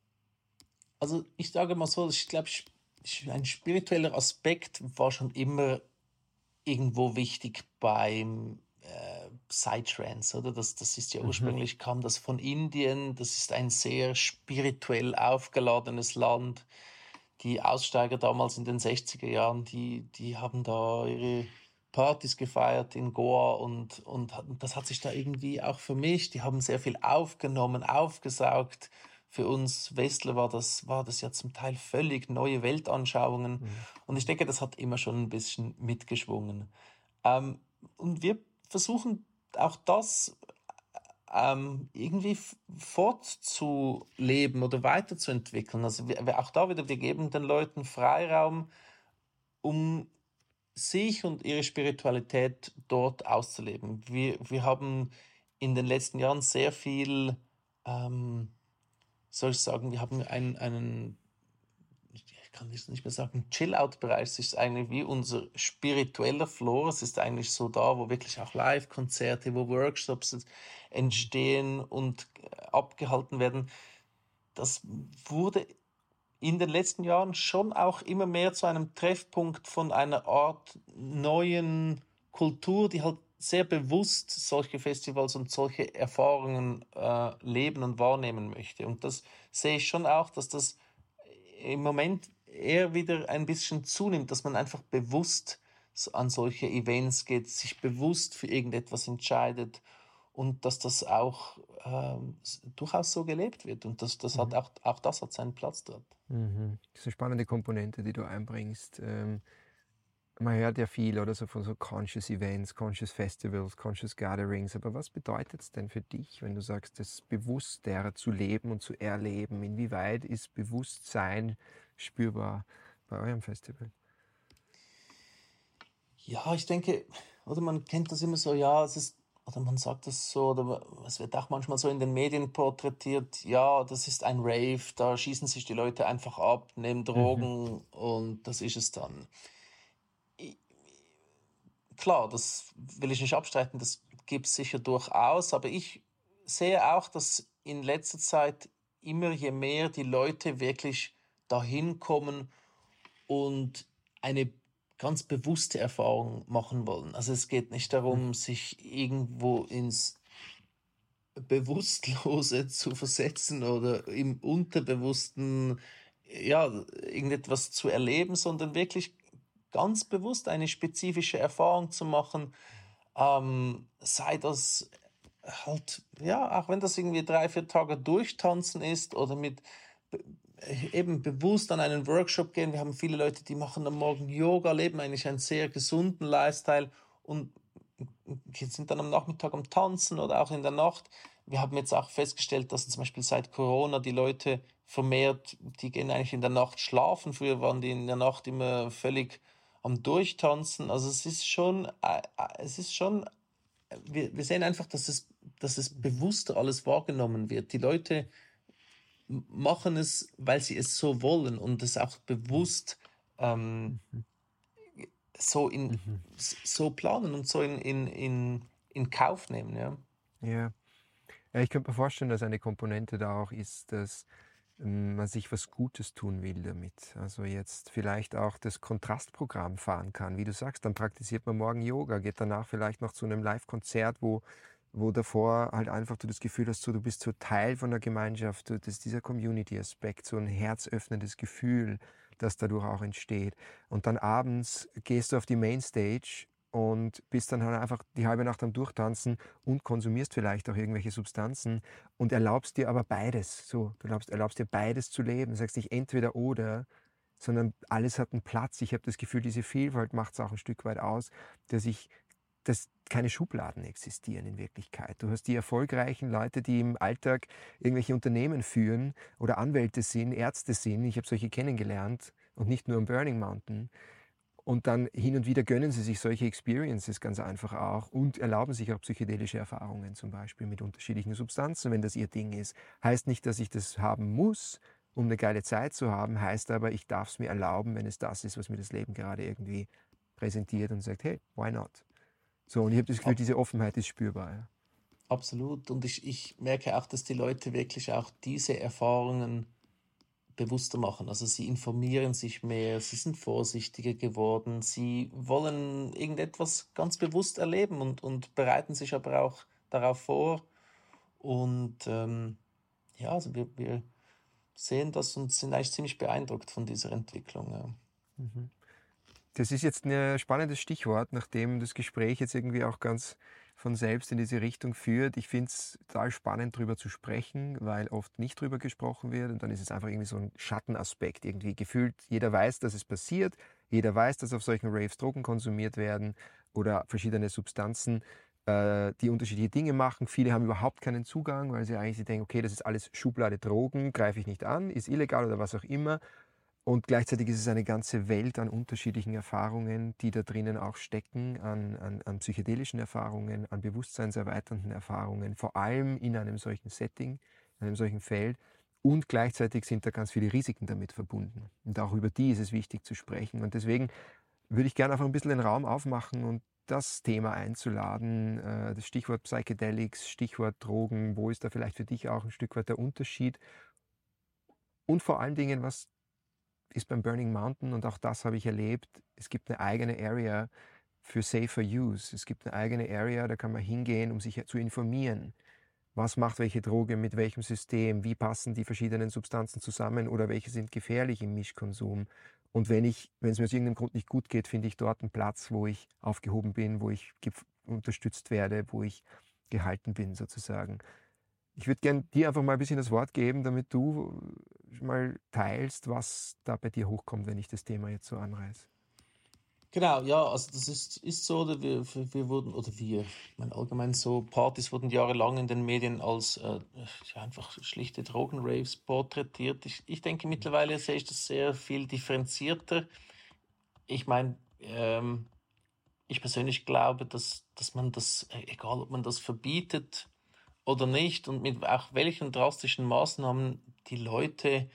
Also ich sage mal so, ich glaube, ein spiritueller Aspekt war schon immer irgendwo wichtig beim äh, Psytrance, oder? Das, das ist ja Mhm. ursprünglich, kam das von Indien, das ist ein sehr spirituell aufgeladenes Land. Die Aussteiger damals in den sechziger Jahren, die, die haben da ihre Partys gefeiert in Goa und, und das hat sich da irgendwie auch vermischt. Die haben sehr viel aufgenommen, aufgesaugt. Für uns Westler war das, war das ja zum Teil völlig neue Weltanschauungen. Mhm. Und ich denke, das hat immer schon ein bisschen mitgeschwungen. Ähm, und wir versuchen auch das ähm, irgendwie f- fortzuleben oder weiterzuentwickeln. Also wir, wir, auch da wieder, wir geben den Leuten Freiraum, um sich und ihre Spiritualität dort auszuleben. Wir, wir haben in den letzten Jahren sehr viel, ähm, soll ich sagen, wir haben einen, einen ich kann das nicht mehr sagen, Chill-Out-Bereich. Es ist eigentlich wie unser spiritueller Floor. Es ist eigentlich so da, wo wirklich auch Live-Konzerte, wo Workshops entstehen und abgehalten werden. Das wurde in den letzten Jahren schon auch immer mehr zu einem Treffpunkt von einer Art neuen Kultur, die halt sehr bewusst solche Festivals und solche Erfahrungen äh, leben und wahrnehmen möchte. Und das sehe ich schon auch, dass das im Moment eher wieder ein bisschen zunimmt, dass man einfach bewusst an solche Events geht, sich bewusst für irgendetwas entscheidet und dass das auch ähm, durchaus so gelebt wird und das, das hat Mhm. auch, auch das hat seinen Platz dort. Mhm. Das ist eine spannende Komponente, die du einbringst. Ähm, man hört ja viel oder so von so Conscious Events, Conscious Festivals, Conscious Gatherings, aber was bedeutet es denn für dich, wenn du sagst, das bewusster zu leben und zu erleben? Inwieweit ist Bewusstsein spürbar bei eurem Festival? Ja, ich denke, oder man kennt das immer so, ja, es ist, oder man sagt das so, oder es wird auch manchmal so in den Medien porträtiert, ja, das ist ein Rave, da schießen sich die Leute einfach ab, nehmen Mhm. Drogen und das ist es dann. Klar, das will ich nicht abstreiten, das gibt es sicher durchaus, aber ich sehe auch, dass in letzter Zeit immer je mehr die Leute wirklich dahin kommen und eine ganz bewusste Erfahrung machen wollen. Also es geht nicht Mhm. darum, sich irgendwo ins Bewusstlose zu versetzen oder im Unterbewussten ja, irgendetwas zu erleben, sondern wirklich ganz bewusst eine spezifische Erfahrung zu machen, ähm, sei das halt, ja, auch wenn das irgendwie drei, vier Tage durchtanzen ist oder mit eben bewusst an einen Workshop gehen. Wir haben viele Leute, die machen am Morgen Yoga, leben eigentlich einen sehr gesunden Lifestyle und sind dann am Nachmittag am Tanzen oder auch in der Nacht. Wir haben jetzt auch festgestellt, dass zum Beispiel seit Corona die Leute vermehrt, die gehen eigentlich in der Nacht schlafen. Früher waren die in der Nacht immer völlig am Durchtanzen. Also es ist schon, äh, äh, es ist schon, wir, wir sehen einfach, dass es, dass es bewusster alles wahrgenommen wird. Die Leute machen es, weil sie es so wollen und es auch bewusst ähm, Mhm. so in Mhm. so planen und so in, in, in, in Kauf nehmen, ja. Ja. Ja, ich könnte mir vorstellen, dass eine Komponente da auch ist, dass ähm, man sich was Gutes tun will damit. Also jetzt vielleicht auch das Kontrastprogramm fahren kann. Wie du sagst, dann praktiziert man morgen Yoga, geht danach vielleicht noch zu einem Live-Konzert, wo, wo davor halt einfach du das Gefühl hast, so, du bist so Teil von der Gemeinschaft, du- das ist dieser Community-Aspekt, so ein herzöffnendes Gefühl, das dadurch auch entsteht. Und dann abends gehst du auf die Mainstage und bist dann halt einfach die halbe Nacht am Durchtanzen und konsumierst vielleicht auch irgendwelche Substanzen und erlaubst dir aber beides. So, du erlaubst, erlaubst dir beides zu leben. Du sagst nicht entweder oder, sondern alles hat einen Platz. Ich habe das Gefühl, diese Vielfalt macht es auch ein Stück weit aus, dass ich, dass keine Schubladen existieren in Wirklichkeit. Du hast die erfolgreichen Leute, die im Alltag irgendwelche Unternehmen führen oder Anwälte sind, Ärzte sind. Ich habe solche kennengelernt und nicht nur am Burning Mountain. Und dann hin und wieder gönnen sie sich solche Experiences ganz einfach auch und erlauben sich auch psychedelische Erfahrungen, zum Beispiel mit unterschiedlichen Substanzen, wenn das ihr Ding ist. Heißt nicht, dass ich das haben muss, um eine geile Zeit zu haben, heißt aber, ich darf es mir erlauben, wenn es das ist, was mir das Leben gerade irgendwie präsentiert und sagt, hey, why not? So, und ich habe das Gefühl, Ab, diese Offenheit ist spürbar. Ja. absolut. Und ich, ich merke auch, dass die Leute wirklich auch diese Erfahrungen bewusster machen. Also sie informieren sich mehr, sie sind vorsichtiger geworden, sie wollen irgendetwas ganz bewusst erleben und, und bereiten sich aber auch darauf vor. Und ähm, ja, also wir, wir sehen das und sind eigentlich ziemlich beeindruckt von dieser Entwicklung. Ja. Mhm. Das ist jetzt ein spannendes Stichwort, nachdem das Gespräch jetzt irgendwie auch ganz von selbst in diese Richtung führt. Ich finde es total spannend, darüber zu sprechen, weil oft nicht drüber gesprochen wird und dann ist es einfach irgendwie so ein Schattenaspekt. Irgendwie gefühlt, jeder weiß, dass es passiert, jeder weiß, dass auf solchen Raves Drogen konsumiert werden oder verschiedene Substanzen, äh, die unterschiedliche Dinge machen. Viele haben überhaupt keinen Zugang, weil sie eigentlich denken, okay, das ist alles Schublade Drogen, greife ich nicht an, ist illegal oder was auch immer. Und gleichzeitig ist es eine ganze Welt an unterschiedlichen Erfahrungen, die da drinnen auch stecken, an, an, an psychedelischen Erfahrungen, an bewusstseinserweiternden Erfahrungen, vor allem in einem solchen Setting, in einem solchen Feld. Und gleichzeitig sind da ganz viele Risiken damit verbunden. Und auch über die ist es wichtig zu sprechen. Und deswegen würde ich gerne einfach ein bisschen den Raum aufmachen und das Thema einzuladen, äh, das Stichwort Psychedelics, Stichwort Drogen, wo ist da vielleicht für dich auch ein Stück weit der Unterschied? Und vor allen Dingen, was ist beim Burning Mountain, und auch das habe ich erlebt, es gibt eine eigene Area für Safer Use. Es gibt eine eigene Area, da kann man hingehen, um sich zu informieren. Was macht welche Droge mit welchem System? Wie passen die verschiedenen Substanzen zusammen oder welche sind gefährlich im Mischkonsum? Und wenn ich, wenn es mir aus irgendeinem Grund nicht gut geht, finde ich dort einen Platz, wo ich aufgehoben bin, wo ich unterstützt werde, wo ich gehalten bin sozusagen. Ich würde gern dir einfach mal ein bisschen das Wort geben, damit du mal teilst, was da bei dir hochkommt, wenn ich das Thema jetzt so anreiße. Genau, ja, also das ist, ist so, oder wir, wir wir wurden, oder wir, ich meine allgemein so, Partys wurden jahrelang in den Medien als äh, ja, einfach schlichte Drogenraves porträtiert. Ich, ich denke, mittlerweile sehe ich das sehr viel differenzierter. Ich meine, ähm, ich persönlich glaube, dass, dass man das, äh, egal ob man das verbietet oder nicht und mit auch welchen drastischen Maßnahmen die Leute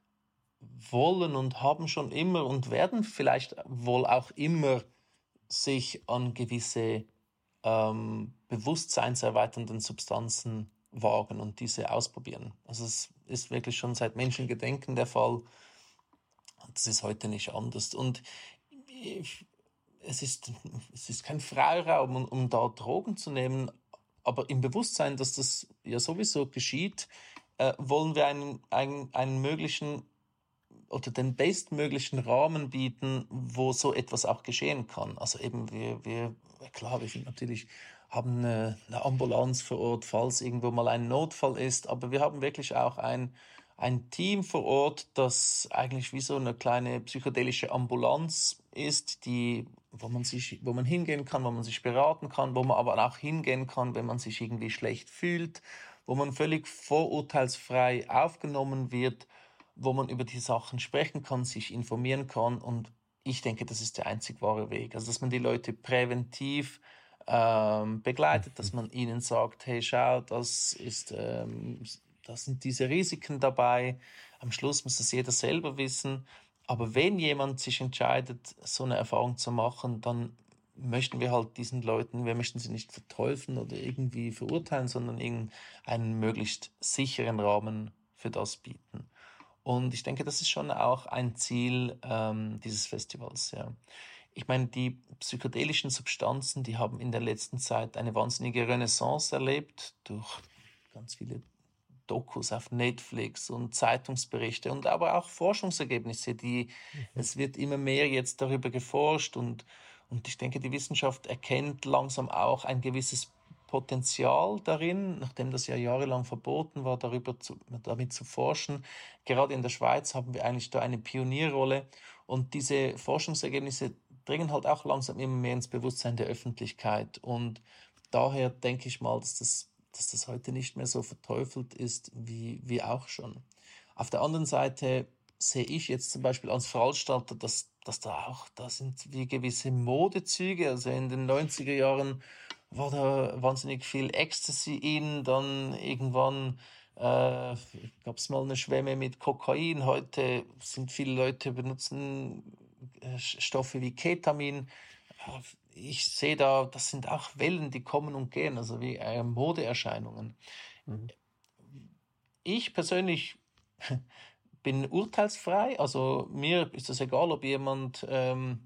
wollen und haben schon immer und werden vielleicht wohl auch immer sich an gewisse ähm, bewusstseinserweiternden Substanzen wagen und diese ausprobieren. Also es ist wirklich schon seit Menschengedenken der Fall. Das ist heute nicht anders. Und ich, es ist, es ist kein Freiraum, um, um da Drogen zu nehmen, aber im Bewusstsein, dass das ja sowieso geschieht, äh, wollen wir einen, einen, einen möglichen oder den bestmöglichen Rahmen bieten, wo so etwas auch geschehen kann. Also eben wir, wir klar, wir sind natürlich, haben eine, eine Ambulanz vor Ort, falls irgendwo mal ein Notfall ist, aber wir haben wirklich auch ein, ein Team vor Ort, das eigentlich wie so eine kleine psychedelische Ambulanz ist, die, wo man sich, wo man hingehen kann, wo man sich beraten kann, wo man aber auch hingehen kann, wenn man sich irgendwie schlecht fühlt, wo man völlig vorurteilsfrei aufgenommen wird, wo man über die Sachen sprechen kann, sich informieren kann. Und ich denke, das ist der einzig wahre Weg. Also, dass man die Leute präventiv ähm, begleitet, dass man ihnen sagt, hey, schau, das ist, ähm, da sind diese Risiken dabei. Am Schluss muss das jeder selber wissen. Aber wenn jemand sich entscheidet, so eine Erfahrung zu machen, dann möchten wir halt diesen Leuten, wir möchten sie nicht verteufeln oder irgendwie verurteilen, sondern irgendeinen möglichst sicheren Rahmen für das bieten. Und ich denke, das ist schon auch ein Ziel ähm, dieses Festivals, ja. Ich meine, die psychedelischen Substanzen, die haben in der letzten Zeit eine wahnsinnige Renaissance erlebt durch ganz viele Dokus auf Netflix und Zeitungsberichte und aber auch Forschungsergebnisse, die, es wird immer mehr jetzt darüber geforscht und, und ich denke, die Wissenschaft erkennt langsam auch ein gewisses Potenzial darin, nachdem das ja jahrelang verboten war, darüber zu, damit zu forschen. Gerade in der Schweiz haben wir eigentlich da eine Pionierrolle und diese Forschungsergebnisse dringen halt auch langsam immer mehr ins Bewusstsein der Öffentlichkeit und daher denke ich mal, dass das dass das heute nicht mehr so verteufelt ist wie, wie auch schon. Auf der anderen Seite sehe ich jetzt zum Beispiel als Veranstalter, dass, dass da auch, da sind wie gewisse Modezüge, also in den neunziger Jahren war da wahnsinnig viel Ecstasy in, dann irgendwann äh, gab es mal eine Schwemme mit Kokain, heute sind viele Leute benutzen äh, Stoffe wie Ketamin. Ich sehe da, das sind auch Wellen, die kommen und gehen, also wie äh, Modeerscheinungen. Mhm. Ich persönlich bin urteilsfrei, also mir ist es egal, ob jemand ähm,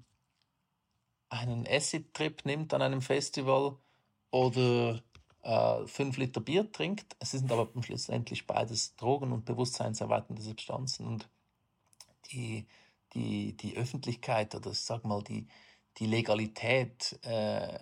einen Acid-Trip nimmt an einem Festival oder äh, fünf Liter Bier trinkt. Es sind aber schlussendlich beides Drogen und bewusstseinserweiternde Substanzen und die, die, die Öffentlichkeit oder ich sag mal die Die Legalität äh,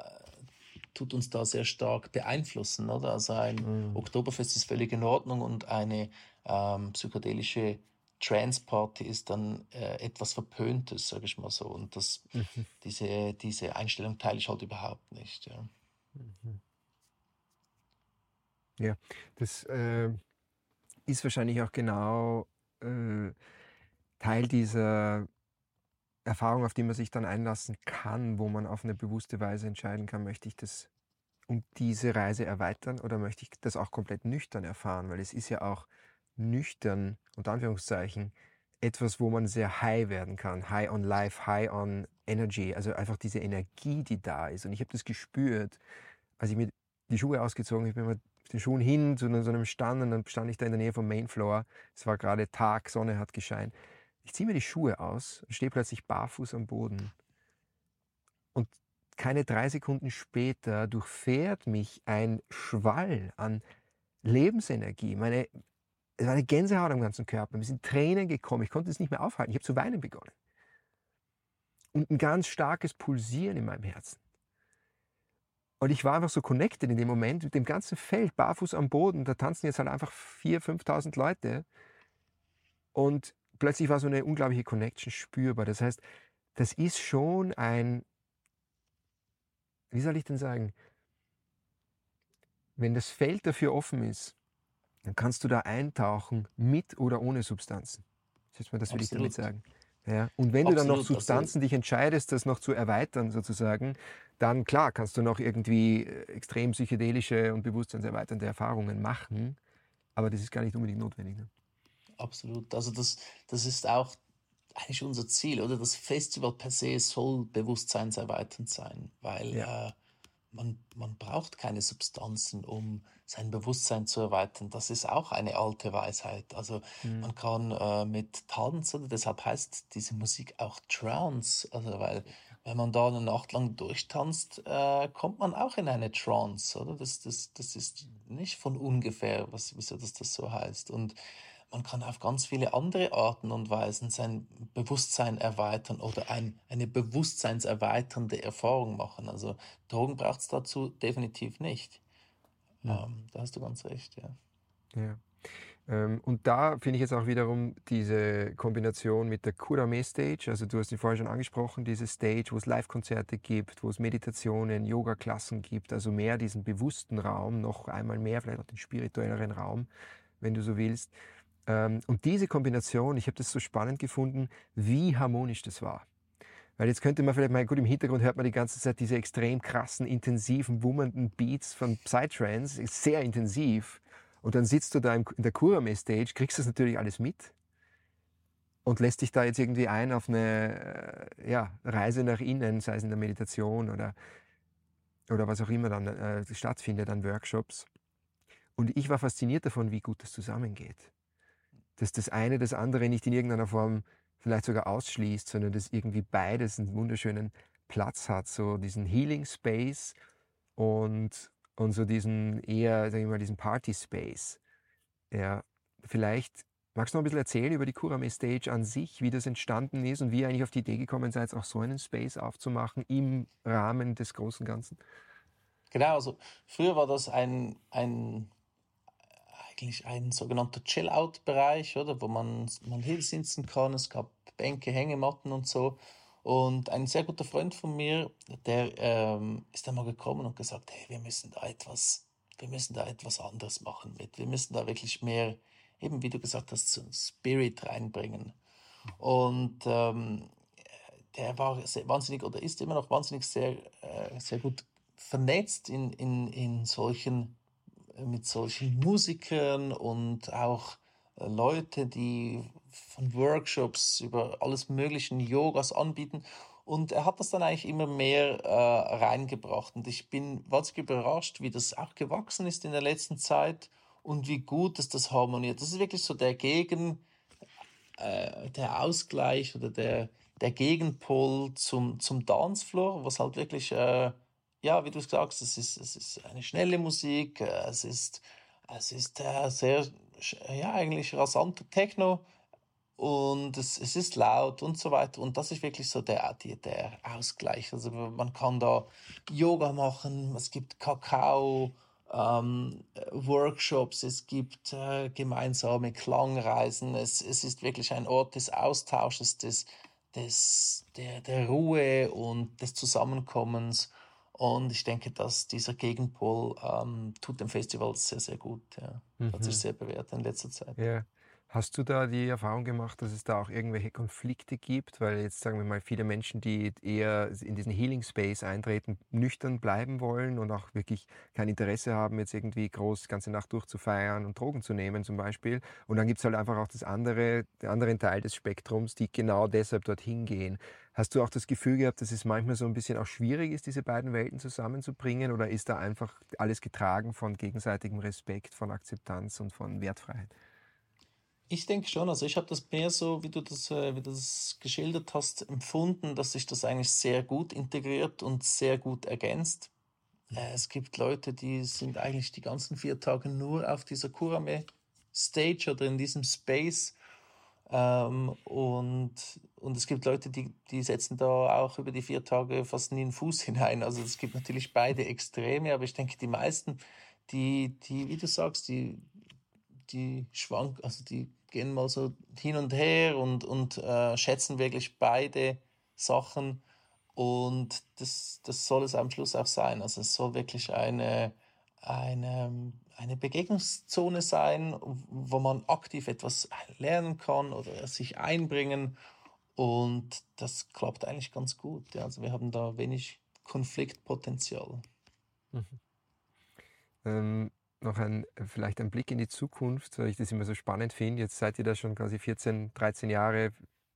tut uns da sehr stark beeinflussen, oder? Also ein Mhm. Oktoberfest ist völlig in Ordnung und eine ähm, psychedelische Trance-Party ist dann äh, etwas Verpöntes, sage ich mal so. Und das, Mhm. diese, diese Einstellung teile ich halt überhaupt nicht. Ja. Mhm. Ja, das äh, ist wahrscheinlich auch genau äh, Teil dieser Erfahrung, auf die man sich dann einlassen kann, wo man auf eine bewusste Weise entscheiden kann, möchte ich das um diese Reise erweitern oder möchte ich das auch komplett nüchtern erfahren? Weil es ist ja auch nüchtern, unter Anführungszeichen, etwas, wo man sehr high werden kann. High on life, high on energy. Also einfach diese Energie, die da ist. Und ich habe das gespürt, als ich mir die Schuhe ausgezogen habe. Ich bin mit den Schuhen hin zu so einem Stand und dann stand ich da in der Nähe vom Mainfloor. Es war gerade Tag, Sonne hat gescheint. Ich ziehe mir die Schuhe aus und stehe plötzlich barfuß am Boden. Und keine drei Sekunden später durchfährt mich ein Schwall an Lebensenergie. Meine, es war eine Gänsehaut am ganzen Körper. Mir sind Tränen gekommen. Ich konnte es nicht mehr aufhalten. Ich habe zu weinen begonnen. Und ein ganz starkes Pulsieren in meinem Herzen. Und ich war einfach so connected in dem Moment mit dem ganzen Feld, barfuß am Boden. Da tanzen jetzt halt einfach viertausend, fünftausend Leute. Und plötzlich war so eine unglaubliche Connection spürbar. Das heißt, das ist schon ein, wie soll ich denn sagen, wenn das Feld dafür offen ist, dann kannst du da eintauchen mit oder ohne Substanzen. Das will ich damit Absolut. sagen. Ja, und wenn du dann noch Absolut. Also Substanzen dich entscheidest, das noch zu erweitern sozusagen, dann klar kannst du noch irgendwie äh, extrem psychedelische und bewusstseinserweiternde Erfahrungen machen, aber das ist gar nicht unbedingt notwendig. Ne? absolut. Also das, das ist auch eigentlich unser Ziel, oder? Das Festival per se soll bewusstseinserweiternd sein, weil Ja. äh, man, man braucht keine Substanzen, um sein Bewusstsein zu erweitern. Das ist auch eine alte Weisheit. Also Mhm. man kann äh, mit Tanz, oder deshalb heißt diese Musik auch Trance, also weil wenn man da eine Nacht lang durchtanzt, äh, kommt man auch in eine Trance, oder? Das, das, das ist nicht von ungefähr, was, wieso das, das so heißt. Und man kann auf ganz viele andere Arten und Weisen sein Bewusstsein erweitern oder ein, eine bewusstseinserweiternde Erfahrung machen. Also Drogen braucht es dazu definitiv nicht. Mhm. Ähm, da hast du ganz recht, ja. Ja. Ähm, und da finde ich jetzt auch wiederum diese Kombination mit der Kurame Stage, also du hast ihn vorher schon angesprochen, diese Stage, wo es Live-Konzerte gibt, wo es Meditationen, Yoga-Klassen gibt, also mehr diesen bewussten Raum, noch einmal mehr, vielleicht auch den spirituelleren Raum, wenn du so willst. Ähm, und diese Kombination, ich habe das so spannend gefunden, wie harmonisch das war. Weil jetzt könnte man vielleicht mal, gut, im Hintergrund hört man die ganze Zeit diese extrem krassen, intensiven, wummernden Beats von Psytrance, ist sehr intensiv. Und dann sitzt du da in der Kurame-Stage, kriegst das natürlich alles mit und lässt dich da jetzt irgendwie ein auf eine äh, ja, Reise nach innen, sei es in der Meditation oder, oder was auch immer dann äh, stattfindet an Workshops. Und ich war fasziniert davon, wie gut das zusammengeht. Dass das eine das andere nicht in irgendeiner Form vielleicht sogar ausschließt, sondern dass irgendwie beides einen wunderschönen Platz hat, so diesen Healing Space und, und so diesen eher, sag ich mal, diesen Party Space. Ja, vielleicht magst du noch ein bisschen erzählen über die Kurame Stage an sich, wie das entstanden ist und wie ihr eigentlich auf die Idee gekommen seid, auch so einen Space aufzumachen im Rahmen des großen Ganzen? Genau, also früher war das ein, ein eigentlich ein sogenannter Chill-Out-Bereich, oder, wo man man hinsitzen kann. Es gab Bänke, Hängematten und so. Und ein sehr guter Freund von mir, der ähm, ist einmal gekommen und gesagt, hey, wir müssen da etwas, wir müssen da etwas anderes machen mit. Wir müssen da wirklich mehr, eben wie du gesagt hast, so einen Spirit reinbringen. Und ähm, der war sehr, wahnsinnig oder ist immer noch wahnsinnig sehr, äh, sehr gut vernetzt in, in, in solchen mit solchen Musikern und auch äh, Leute, die von Workshops über alles möglichen Yogas anbieten. Und er hat das dann eigentlich immer mehr äh, reingebracht. Und ich bin wahnsinnig überrascht, wie das auch gewachsen ist in der letzten Zeit und wie gut es das harmoniert. Das ist wirklich so der Gegen, äh, der Ausgleich oder der, der Gegenpol zum, zum Dancefloor, was halt wirklich, äh, ja, wie du sagst, es ist, es ist eine schnelle Musik, äh, es ist, es ist äh, sehr, ja, eigentlich rasanter Techno und es, es ist laut und so weiter. Und das ist wirklich so der, die, der Ausgleich. Also man kann da Yoga machen, es gibt Kakao, ähm, Workshops, es gibt äh, gemeinsame Klangreisen. Es, es ist wirklich ein Ort des Austausches, des, des, der, der Ruhe und des Zusammenkommens. Und ich denke, dass dieser Gegenpol ähm, tut dem Festival sehr, sehr gut. Ja. Hat sich Mhm. sehr bewährt in letzter Zeit. Ja. Hast du da die Erfahrung gemacht, dass es da auch irgendwelche Konflikte gibt? Weil jetzt sagen wir mal, viele Menschen, die eher in diesen Healing Space eintreten, nüchtern bleiben wollen und auch wirklich kein Interesse haben, jetzt irgendwie groß die ganze Nacht durchzufeiern und Drogen zu nehmen zum Beispiel. Und dann gibt es halt einfach auch das andere, den anderen Teil des Spektrums, die genau deshalb dorthin gehen. Hast du auch das Gefühl gehabt, dass es manchmal so ein bisschen auch schwierig ist, diese beiden Welten zusammenzubringen? Oder ist da einfach alles getragen von gegenseitigem Respekt, von Akzeptanz und von Wertfreiheit? Ich denke schon, also ich habe das mehr so, wie du das, äh, wie du das geschildert hast, empfunden, dass sich das eigentlich sehr gut integriert und sehr gut ergänzt. Äh, es gibt Leute, die sind eigentlich die ganzen vier Tage nur auf dieser Kurame-Stage oder in diesem Space. Ähm, und, und es gibt Leute, die, die setzen da auch über die vier Tage fast nie einen Fuß hinein. Also es gibt natürlich beide Extreme, aber ich denke, die meisten, die, die, wie du sagst, die, die schwank, also die gehen mal so hin und her und, und äh, schätzen wirklich beide Sachen. Und das, das soll es am Schluss auch sein. Also es soll wirklich eine, eine, eine Begegnungszone sein, wo man aktiv etwas lernen kann oder sich einbringen. Und das klappt eigentlich ganz gut. Ja. Also wir haben da wenig Konfliktpotenzial. Mhm. Ähm, noch ein, vielleicht ein Blick in die Zukunft, weil ich das immer so spannend finde. Jetzt seid ihr da schon quasi vierzehn, dreizehn Jahre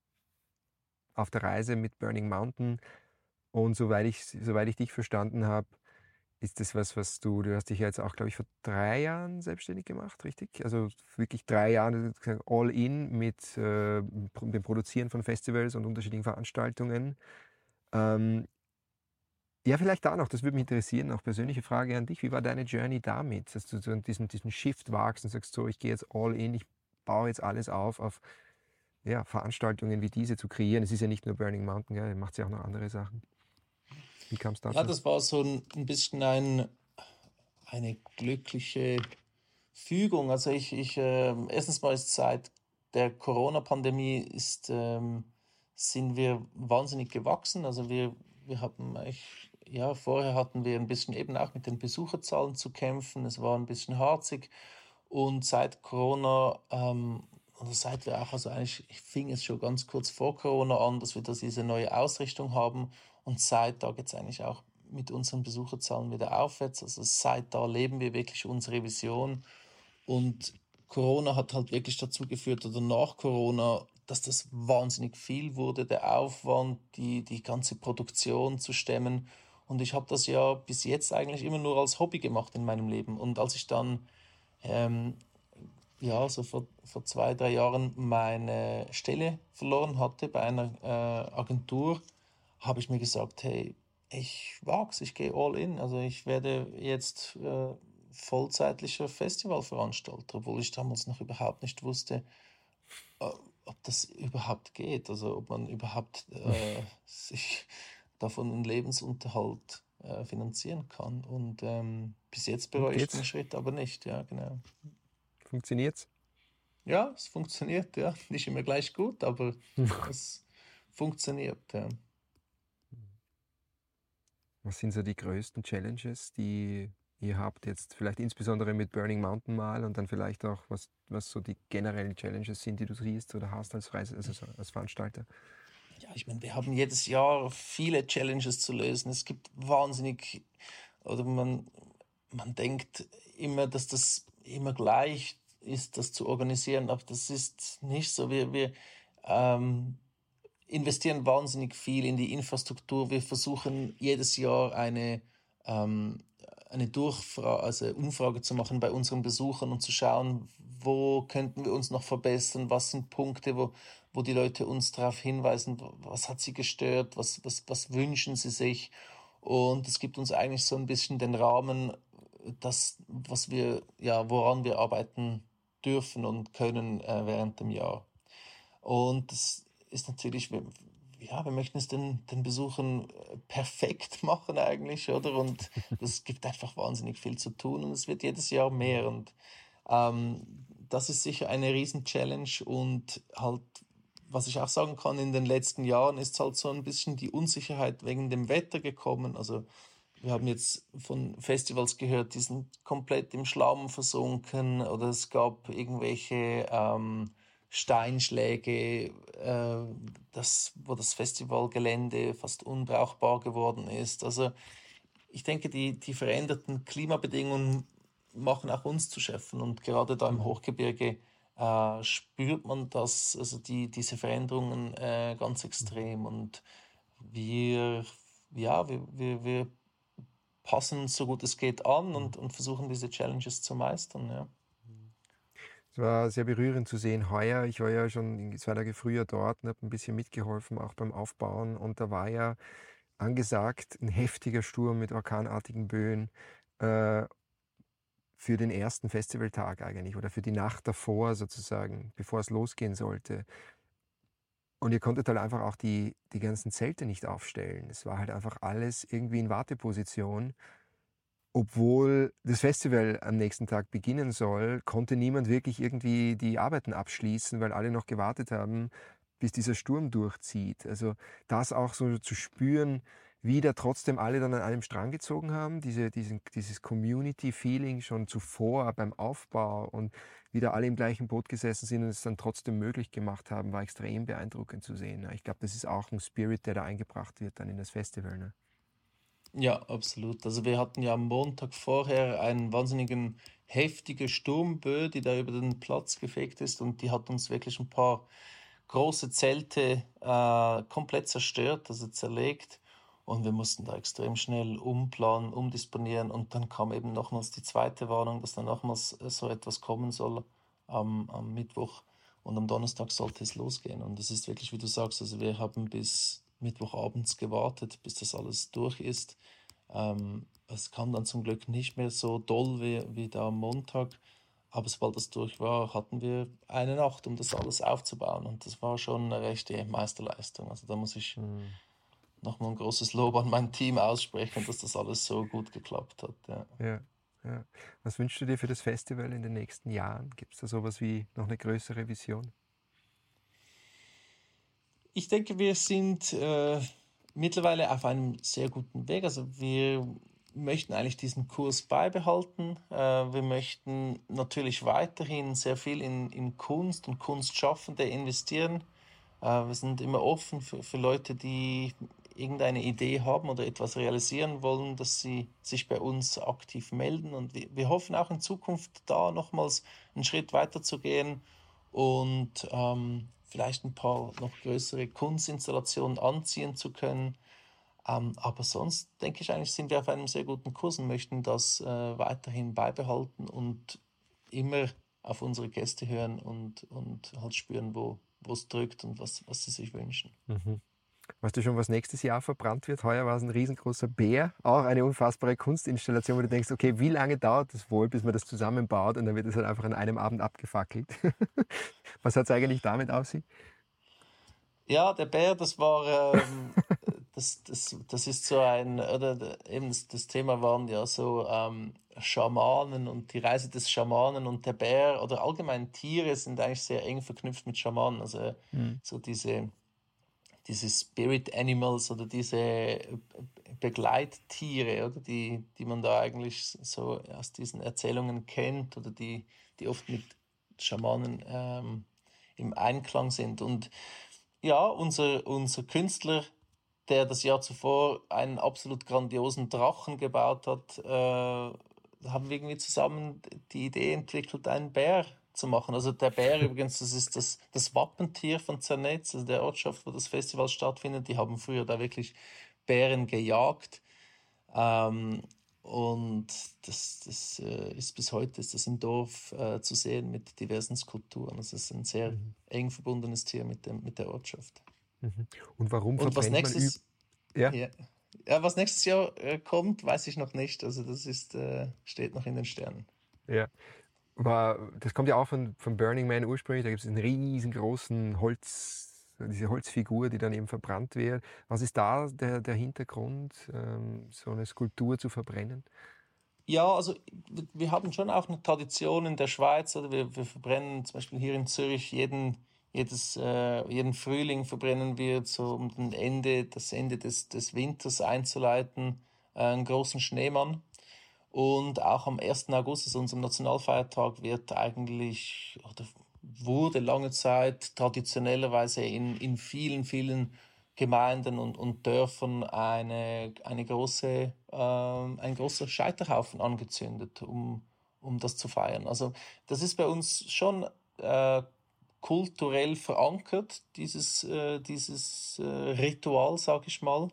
auf der Reise mit Burning Mountain. Und soweit ich, soweit ich dich verstanden habe, ist das was, was du, du hast dich ja jetzt auch, glaube ich, vor drei Jahren selbstständig gemacht, richtig? Also wirklich drei Jahre all in mit äh, dem Produzieren von Festivals und unterschiedlichen Veranstaltungen. Ähm, Ja, vielleicht da noch, das würde mich interessieren, auch persönliche Frage an dich. Wie war deine Journey damit, dass du so diesen, diesen Shift wagst und sagst, so, ich gehe jetzt all in, ich baue jetzt alles auf, auf ja, Veranstaltungen wie diese zu kreieren. Es ist ja nicht nur Burning Mountain, ja, ihr macht ja auch noch andere Sachen. Wie kam es Ja, dazu? das war so ein, ein bisschen ein, eine glückliche Fügung. Also ich, ich ähm, erstens mal ist seit der Corona-Pandemie ist, ähm, sind wir wahnsinnig gewachsen. Also wir, wir hatten eigentlich, ja, vorher hatten wir ein bisschen eben auch mit den Besucherzahlen zu kämpfen. Es war ein bisschen harzig. Und seit Corona, ähm, oder seit wir auch, also eigentlich fing es schon ganz kurz vor Corona an, dass wir da diese neue Ausrichtung haben. Und seit da geht es eigentlich auch mit unseren Besucherzahlen wieder aufwärts. Also seit da leben wir wirklich unsere Vision. Und Corona hat halt wirklich dazu geführt, oder nach Corona, dass das wahnsinnig viel wurde, der Aufwand, die, die ganze Produktion zu stemmen. Und ich habe das ja bis jetzt eigentlich immer nur als Hobby gemacht in meinem Leben. Und als ich dann, ähm, ja, so vor, vor zwei, drei Jahren meine Stelle verloren hatte bei einer äh, Agentur, habe ich mir gesagt, hey, ich wag's, ich gehe all in. Also ich werde jetzt äh, vollzeitlicher Festivalveranstalter, obwohl ich damals noch überhaupt nicht wusste, äh, ob das überhaupt geht. Also ob man überhaupt äh, sich davon einen Lebensunterhalt äh, finanzieren kann. Und ähm, bis jetzt Und bereue ich den geht's? Schritt aber nicht, ja, genau. Funktioniert's? Ja, es funktioniert, ja. Nicht immer gleich gut, aber es funktioniert, ja. Was sind so die größten Challenges, die ihr habt jetzt, vielleicht insbesondere mit Burning Mountain mal und dann vielleicht auch, was, was so die generellen Challenges sind, die du siehst oder hast als Reise, also so als Veranstalter? Ja, ich meine, wir haben jedes Jahr viele Challenges zu lösen. Es gibt wahnsinnig, oder man, man denkt immer, dass das immer gleich ist, das zu organisieren, aber das ist nicht so. Wir, wir ähm, investieren wahnsinnig viel in die Infrastruktur. Wir versuchen jedes Jahr eine, ähm, eine Durchfrage, also Umfrage zu machen bei unseren Besuchern und zu schauen, wo könnten wir uns noch verbessern, was sind Punkte, wo, wo die Leute uns darauf hinweisen, was hat sie gestört, was, was, was wünschen sie sich. Und es gibt uns eigentlich so ein bisschen den Rahmen, das, was wir, ja, woran wir arbeiten dürfen und können äh, während dem Jahr. Und das ist natürlich, wir, ja, wir möchten es den, den Besuchern äh, perfekt machen eigentlich, oder? Und es gibt einfach wahnsinnig viel zu tun und es wird jedes Jahr mehr. Und ähm, das ist sicher eine Riesen-Challenge und halt, was ich auch sagen kann, in den letzten Jahren ist halt so ein bisschen die Unsicherheit wegen dem Wetter gekommen. Also wir haben jetzt von Festivals gehört, die sind komplett im Schlamm versunken oder es gab irgendwelche ähm, Steinschläge, äh, das, wo das Festivalgelände fast unbrauchbar geworden ist. Also ich denke, die, die veränderten Klimabedingungen machen auch uns zu schaffen. Und gerade da im Mhm. Hochgebirge äh, spürt man das, also die, diese Veränderungen äh, ganz Mhm. extrem. Und wir, ja, wir, wir, wir passen uns so gut es geht an Mhm. und, und versuchen diese Challenges zu meistern. Ja. Es war sehr berührend zu sehen heuer. Ich war ja schon zwei Tage früher dort und habe ein bisschen mitgeholfen, auch beim Aufbauen. Und da war ja angesagt ein heftiger Sturm mit orkanartigen Böen äh, für den ersten Festivaltag eigentlich oder für die Nacht davor sozusagen, bevor es losgehen sollte. Und ihr konntet halt einfach auch die, die ganzen Zelte nicht aufstellen. Es war halt einfach alles irgendwie in Warteposition. Obwohl das Festival am nächsten Tag beginnen soll, konnte niemand wirklich irgendwie die Arbeiten abschließen, weil alle noch gewartet haben, bis dieser Sturm durchzieht. Also das auch so zu spüren, wie da trotzdem alle dann an einem Strang gezogen haben, diese, diesen, dieses Community-Feeling schon zuvor beim Aufbau und wieder alle im gleichen Boot gesessen sind und es dann trotzdem möglich gemacht haben, war extrem beeindruckend zu sehen. Ich glaube, das ist auch ein Spirit, der da eingebracht wird dann in das Festival. Ne? Ja, absolut. Also wir hatten ja am Montag vorher einen wahnsinnigen heftige Sturmböe, die da über den Platz gefegt ist und die hat uns wirklich ein paar große Zelte äh, komplett zerstört, also zerlegt. Und wir mussten da extrem schnell umplanen, umdisponieren. Und dann kam eben nochmals die zweite Warnung, dass dann nochmals äh, so etwas kommen soll am, am Mittwoch. Und am Donnerstag sollte es losgehen. Und es ist wirklich, wie du sagst, also wir haben bis Mittwochabends gewartet, bis das alles durch ist. Ähm, es kam dann zum Glück nicht mehr so doll wie, wie da am Montag. Aber sobald das durch war, hatten wir eine Nacht, um das alles aufzubauen. Und das war schon eine rechte Meisterleistung. Also da muss ich Hm. nochmal ein großes Lob an mein Team aussprechen, dass das alles so gut geklappt hat. Ja. Ja, ja. Was wünschst du dir für das Festival in den nächsten Jahren? Gibt es da sowas wie noch eine größere Vision? Ich denke, wir sind äh, mittlerweile auf einem sehr guten Weg. Also wir möchten eigentlich diesen Kurs beibehalten. Äh, wir möchten natürlich weiterhin sehr viel in, in Kunst und Kunstschaffende investieren. Äh, wir sind immer offen für, für Leute, die irgendeine Idee haben oder etwas realisieren wollen, dass sie sich bei uns aktiv melden. Und wir, wir hoffen auch in Zukunft da nochmals einen Schritt weiter zu gehen und ähm, vielleicht ein paar noch größere Kunstinstallationen anziehen zu können. Ähm, aber sonst denke ich eigentlich, sind wir auf einem sehr guten Kurs und möchten das äh, weiterhin beibehalten und immer auf unsere Gäste hören und, und halt spüren, wo wo es drückt und was, was sie sich wünschen. Mhm. Weißt du schon, was nächstes Jahr verbrannt wird? Heuer war es ein riesengroßer Bär, auch eine unfassbare Kunstinstallation, wo du denkst, okay, wie lange dauert das wohl, bis man das zusammenbaut und dann wird es halt einfach an einem Abend abgefackelt. Was hat es eigentlich damit auf sich? Ja, der Bär, das war, ähm, das, das, das ist so ein, oder eben das, das Thema waren ja so ähm, Schamanen und die Reise des Schamanen und der Bär oder allgemein Tiere sind eigentlich sehr eng verknüpft mit Schamanen. Also Mhm. so diese, diese Spirit Animals oder diese Begleittiere, oder die, die man da eigentlich so aus diesen Erzählungen kennt oder die, die oft mit Schamanen ähm, im Einklang sind. Und ja, unser, unser Künstler, der das Jahr zuvor einen absolut grandiosen Drachen gebaut hat, äh, haben wir irgendwie zusammen die Idee entwickelt, einen Bär zu machen. Also der Bär übrigens, das ist das, das Wappentier von Zernetz, also der Ortschaft, wo das Festival stattfindet. Die haben früher da wirklich Bären gejagt. Ähm, und das, das äh, ist bis heute ist das im Dorf äh, zu sehen mit diversen Skulpturen. Das ist ein sehr Mhm. eng verbundenes Tier mit, dem, mit der Ortschaft. Mhm. Und warum Und was verbrennt man üb... nächstes, Ja? ja, ja, was nächstes Jahr äh, kommt, weiß ich noch nicht. Also das ist, äh, steht noch in den Sternen. Ja. War, das kommt ja auch von, von Burning Man ursprünglich. Da gibt es einen riesengroßen Holz, diese Holzfigur, die dann eben verbrannt wird. Was ist da der, der Hintergrund, ähm, so eine Skulptur zu verbrennen? Ja, also wir haben schon auch eine Tradition in der Schweiz. Oder wir, wir verbrennen zum Beispiel hier in Zürich jeden, jedes, äh, jeden Frühling verbrennen wir so um den Ende, das Ende des, des Winters einzuleiten, äh, einen großen Schneemann. Und auch am ersten August, also unserem Nationalfeiertag, wird eigentlich, oder wurde lange Zeit traditionellerweise in, in vielen, vielen Gemeinden und, und Dörfern eine, eine große, ähm, ein großer Scheiterhaufen angezündet, um, um das zu feiern. Also das ist bei uns schon äh, kulturell verankert, dieses, äh, dieses äh, Ritual, sag ich mal.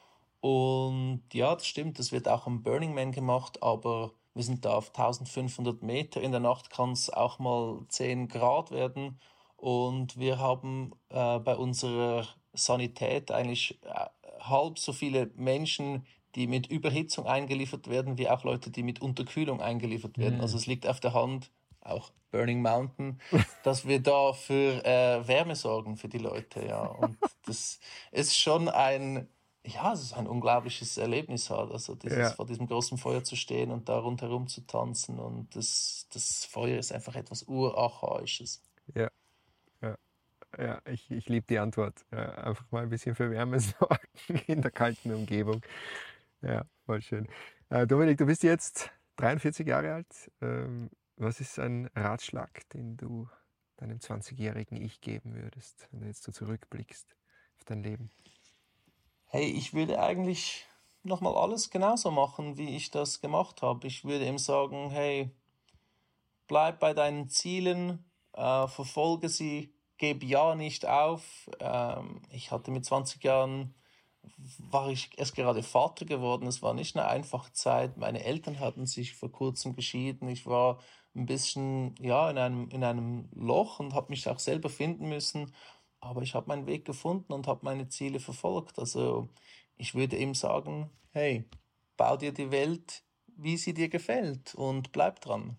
Und ja, das stimmt, das wird auch am Burning Man gemacht, aber wir sind da auf eintausendfünfhundert Meter. In der Nacht kann es auch mal zehn Grad werden. Und wir haben äh, bei unserer Sanität eigentlich äh, halb so viele Menschen, die mit Überhitzung eingeliefert werden, wie auch Leute, die mit Unterkühlung eingeliefert werden. Also Hm. es liegt auf der Hand, auch Burning Mountain, dass wir da für äh, Wärme sorgen für die Leute. Ja. Und das ist schon ein ja, es ist ein unglaubliches Erlebnis halt, also dieses, Ja, vor diesem großen Feuer zu stehen und da rundherum zu tanzen und das, das Feuer ist einfach etwas Urarchaisches. ja, ja, ja. Ich, ich liebe die Antwort. Ja, einfach mal ein bisschen für Wärme sorgen in der kalten Umgebung. Ja, voll schön. Äh, Dominik, du bist jetzt dreiundvierzig Jahre alt. Ähm, was ist ein Ratschlag, den du deinem zwanzigjährigen Ich geben würdest, wenn du jetzt so zurückblickst auf dein Leben? Hey, ich würde eigentlich nochmal alles genauso machen, wie ich das gemacht habe. Ich würde ihm sagen, hey, bleib bei deinen Zielen, äh, verfolge sie, gib ja nicht auf. Ähm, ich hatte mit zwanzig Jahren, war ich erst gerade Vater geworden. Es war nicht eine einfache Zeit. Meine Eltern hatten sich vor kurzem geschieden. Ich war ein bisschen, ja, in einem, in einem Loch und habe mich auch selber finden müssen. Aber ich habe meinen Weg gefunden und habe meine Ziele verfolgt. Also ich würde ihm sagen, hey, bau dir die Welt, wie sie dir gefällt und bleib dran.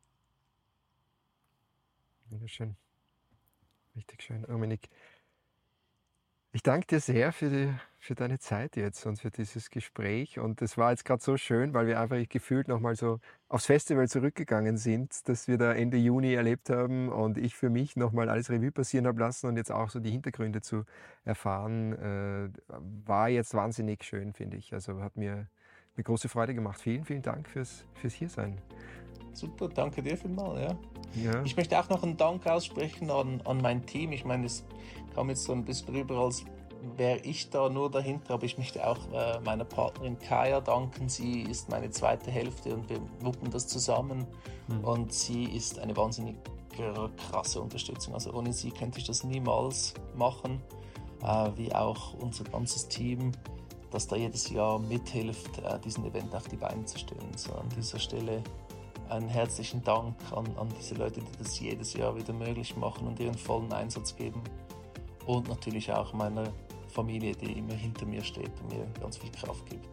Wunderschön, richtig schön. Dominik, ich danke dir sehr für, die, für deine Zeit jetzt und für dieses Gespräch. Und es war jetzt gerade so schön, weil wir einfach gefühlt nochmal so aufs Festival zurückgegangen sind, dass wir da Ende Juni erlebt haben und ich für mich nochmal alles Revue passieren habe lassen und jetzt auch so die Hintergründe zu erfahren, äh, war jetzt wahnsinnig schön, finde ich. Also hat mir eine große Freude gemacht. Vielen, vielen Dank fürs, fürs Hiersein. Super, danke dir vielmals, ja. Ja, Ich möchte auch noch einen Dank aussprechen an, an mein Team. Ich meine, es kam jetzt so ein bisschen rüber, als wäre ich da nur dahinter, aber ich möchte auch äh, meiner Partnerin Kaya danken. Sie ist meine zweite Hälfte und wir wuppen das zusammen. Mhm. Und sie ist eine wahnsinnig krasse Unterstützung. Also ohne sie könnte ich das niemals machen. Äh, wie auch unser ganzes Team, das da jedes Jahr mithilft, äh, diesen Event auf die Beine zu stellen. So an dieser Stelle einen herzlichen Dank an, an diese Leute, die das jedes Jahr wieder möglich machen und ihren vollen Einsatz geben. Und natürlich auch meiner Familie, die immer hinter mir steht und mir ganz viel Kraft gibt.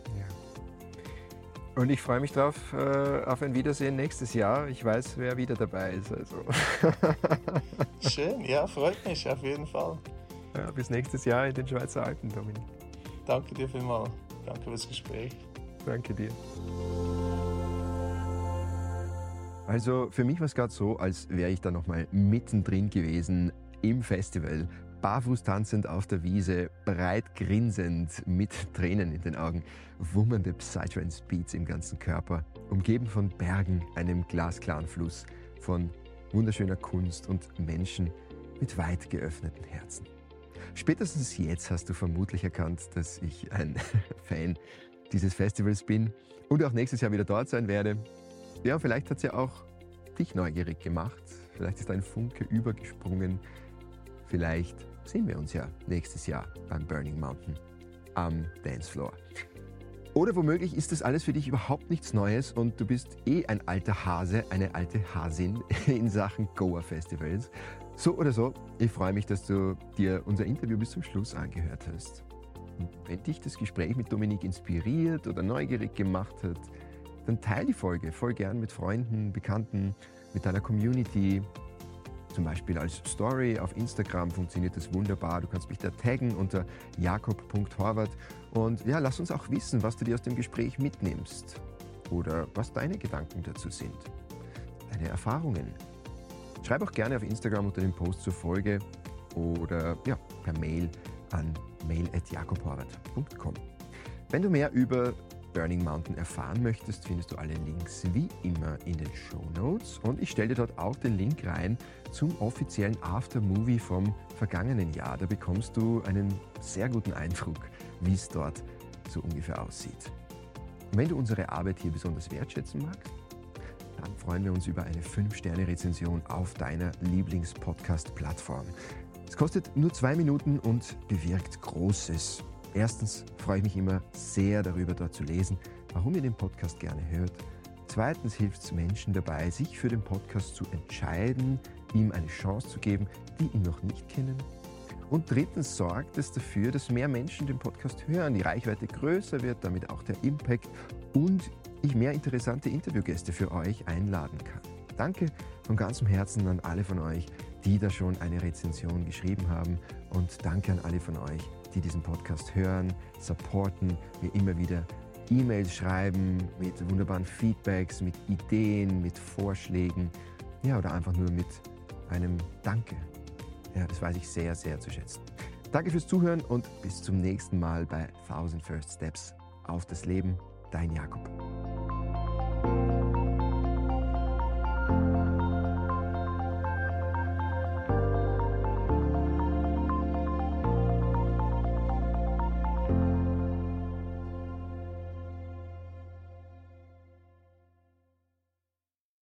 Ja. Und ich freue mich drauf, äh, auf ein Wiedersehen nächstes Jahr. Ich weiß, wer wieder dabei ist. Also. Schön, ja, freut mich auf jeden Fall. Ja, bis nächstes Jahr in den Schweizer Alpen, Dominik. Danke dir vielmals. Danke fürs Gespräch. Danke dir. Also für mich war es gerade so, als wäre ich da nochmal mittendrin gewesen im Festival, barfuß tanzend auf der Wiese, breit grinsend, mit Tränen in den Augen, wummernde Psytrance-Beats im ganzen Körper, umgeben von Bergen, einem glasklaren Fluss, von wunderschöner Kunst und Menschen mit weit geöffneten Herzen. Spätestens jetzt hast du vermutlich erkannt, dass ich ein Fan dieses Festivals bin und auch nächstes Jahr wieder dort sein werde. Ja, vielleicht hat es ja auch dich neugierig gemacht. Vielleicht ist ein Funke übergesprungen. Vielleicht sehen wir uns ja nächstes Jahr beim Burning Mountain am Dancefloor. Oder womöglich ist das alles für dich überhaupt nichts Neues und du bist eh ein alter Hase, eine alte Hasin in Sachen Goa-Festivals. So oder so, ich freue mich, dass du dir unser Interview bis zum Schluss angehört hast. Wenn dich das Gespräch mit Dominik inspiriert oder neugierig gemacht hat, dann teile die Folge voll gern mit Freunden, Bekannten, mit deiner Community. Zum Beispiel als Story auf Instagram funktioniert das wunderbar. Du kannst mich da taggen unter jakob punkt horvath. Und ja, lass uns auch wissen, was du dir aus dem Gespräch mitnimmst. Oder was deine Gedanken dazu sind. Deine Erfahrungen. Schreib auch gerne auf Instagram unter dem Post zur Folge oder ja, per Mail an mail at jakob horvath punkt com. Wenn du mehr über Burning Mountain erfahren möchtest, findest du alle Links wie immer in den Shownotes und ich stelle dir dort auch den Link rein zum offiziellen Aftermovie vom vergangenen Jahr. Da bekommst du einen sehr guten Eindruck, wie es dort so ungefähr aussieht. Und wenn du unsere Arbeit hier besonders wertschätzen magst, dann freuen wir uns über eine fünf Sterne Rezension auf deiner Lieblings-Podcast-Plattform. Es kostet nur zwei Minuten und bewirkt Großes. Erstens freue ich mich immer sehr darüber, dort zu lesen, warum ihr den Podcast gerne hört. Zweitens hilft es Menschen dabei, sich für den Podcast zu entscheiden, ihm eine Chance zu geben, die ihn noch nicht kennen. Und drittens sorgt es dafür, dass mehr Menschen den Podcast hören, die Reichweite größer wird, damit auch der Impact und ich mehr interessante Interviewgäste für euch einladen kann. Danke von ganzem Herzen an alle von euch, die da schon eine Rezension geschrieben haben und danke an alle von euch, die diesen Podcast hören, supporten, mir immer wieder E-Mails schreiben mit wunderbaren Feedbacks, mit Ideen, mit Vorschlägen, ja, oder einfach nur mit einem Danke. Ja, das weiß ich sehr, sehr zu schätzen. Danke fürs Zuhören und bis zum nächsten Mal bei Thousand First Steps auf das Leben. Dein Jakob.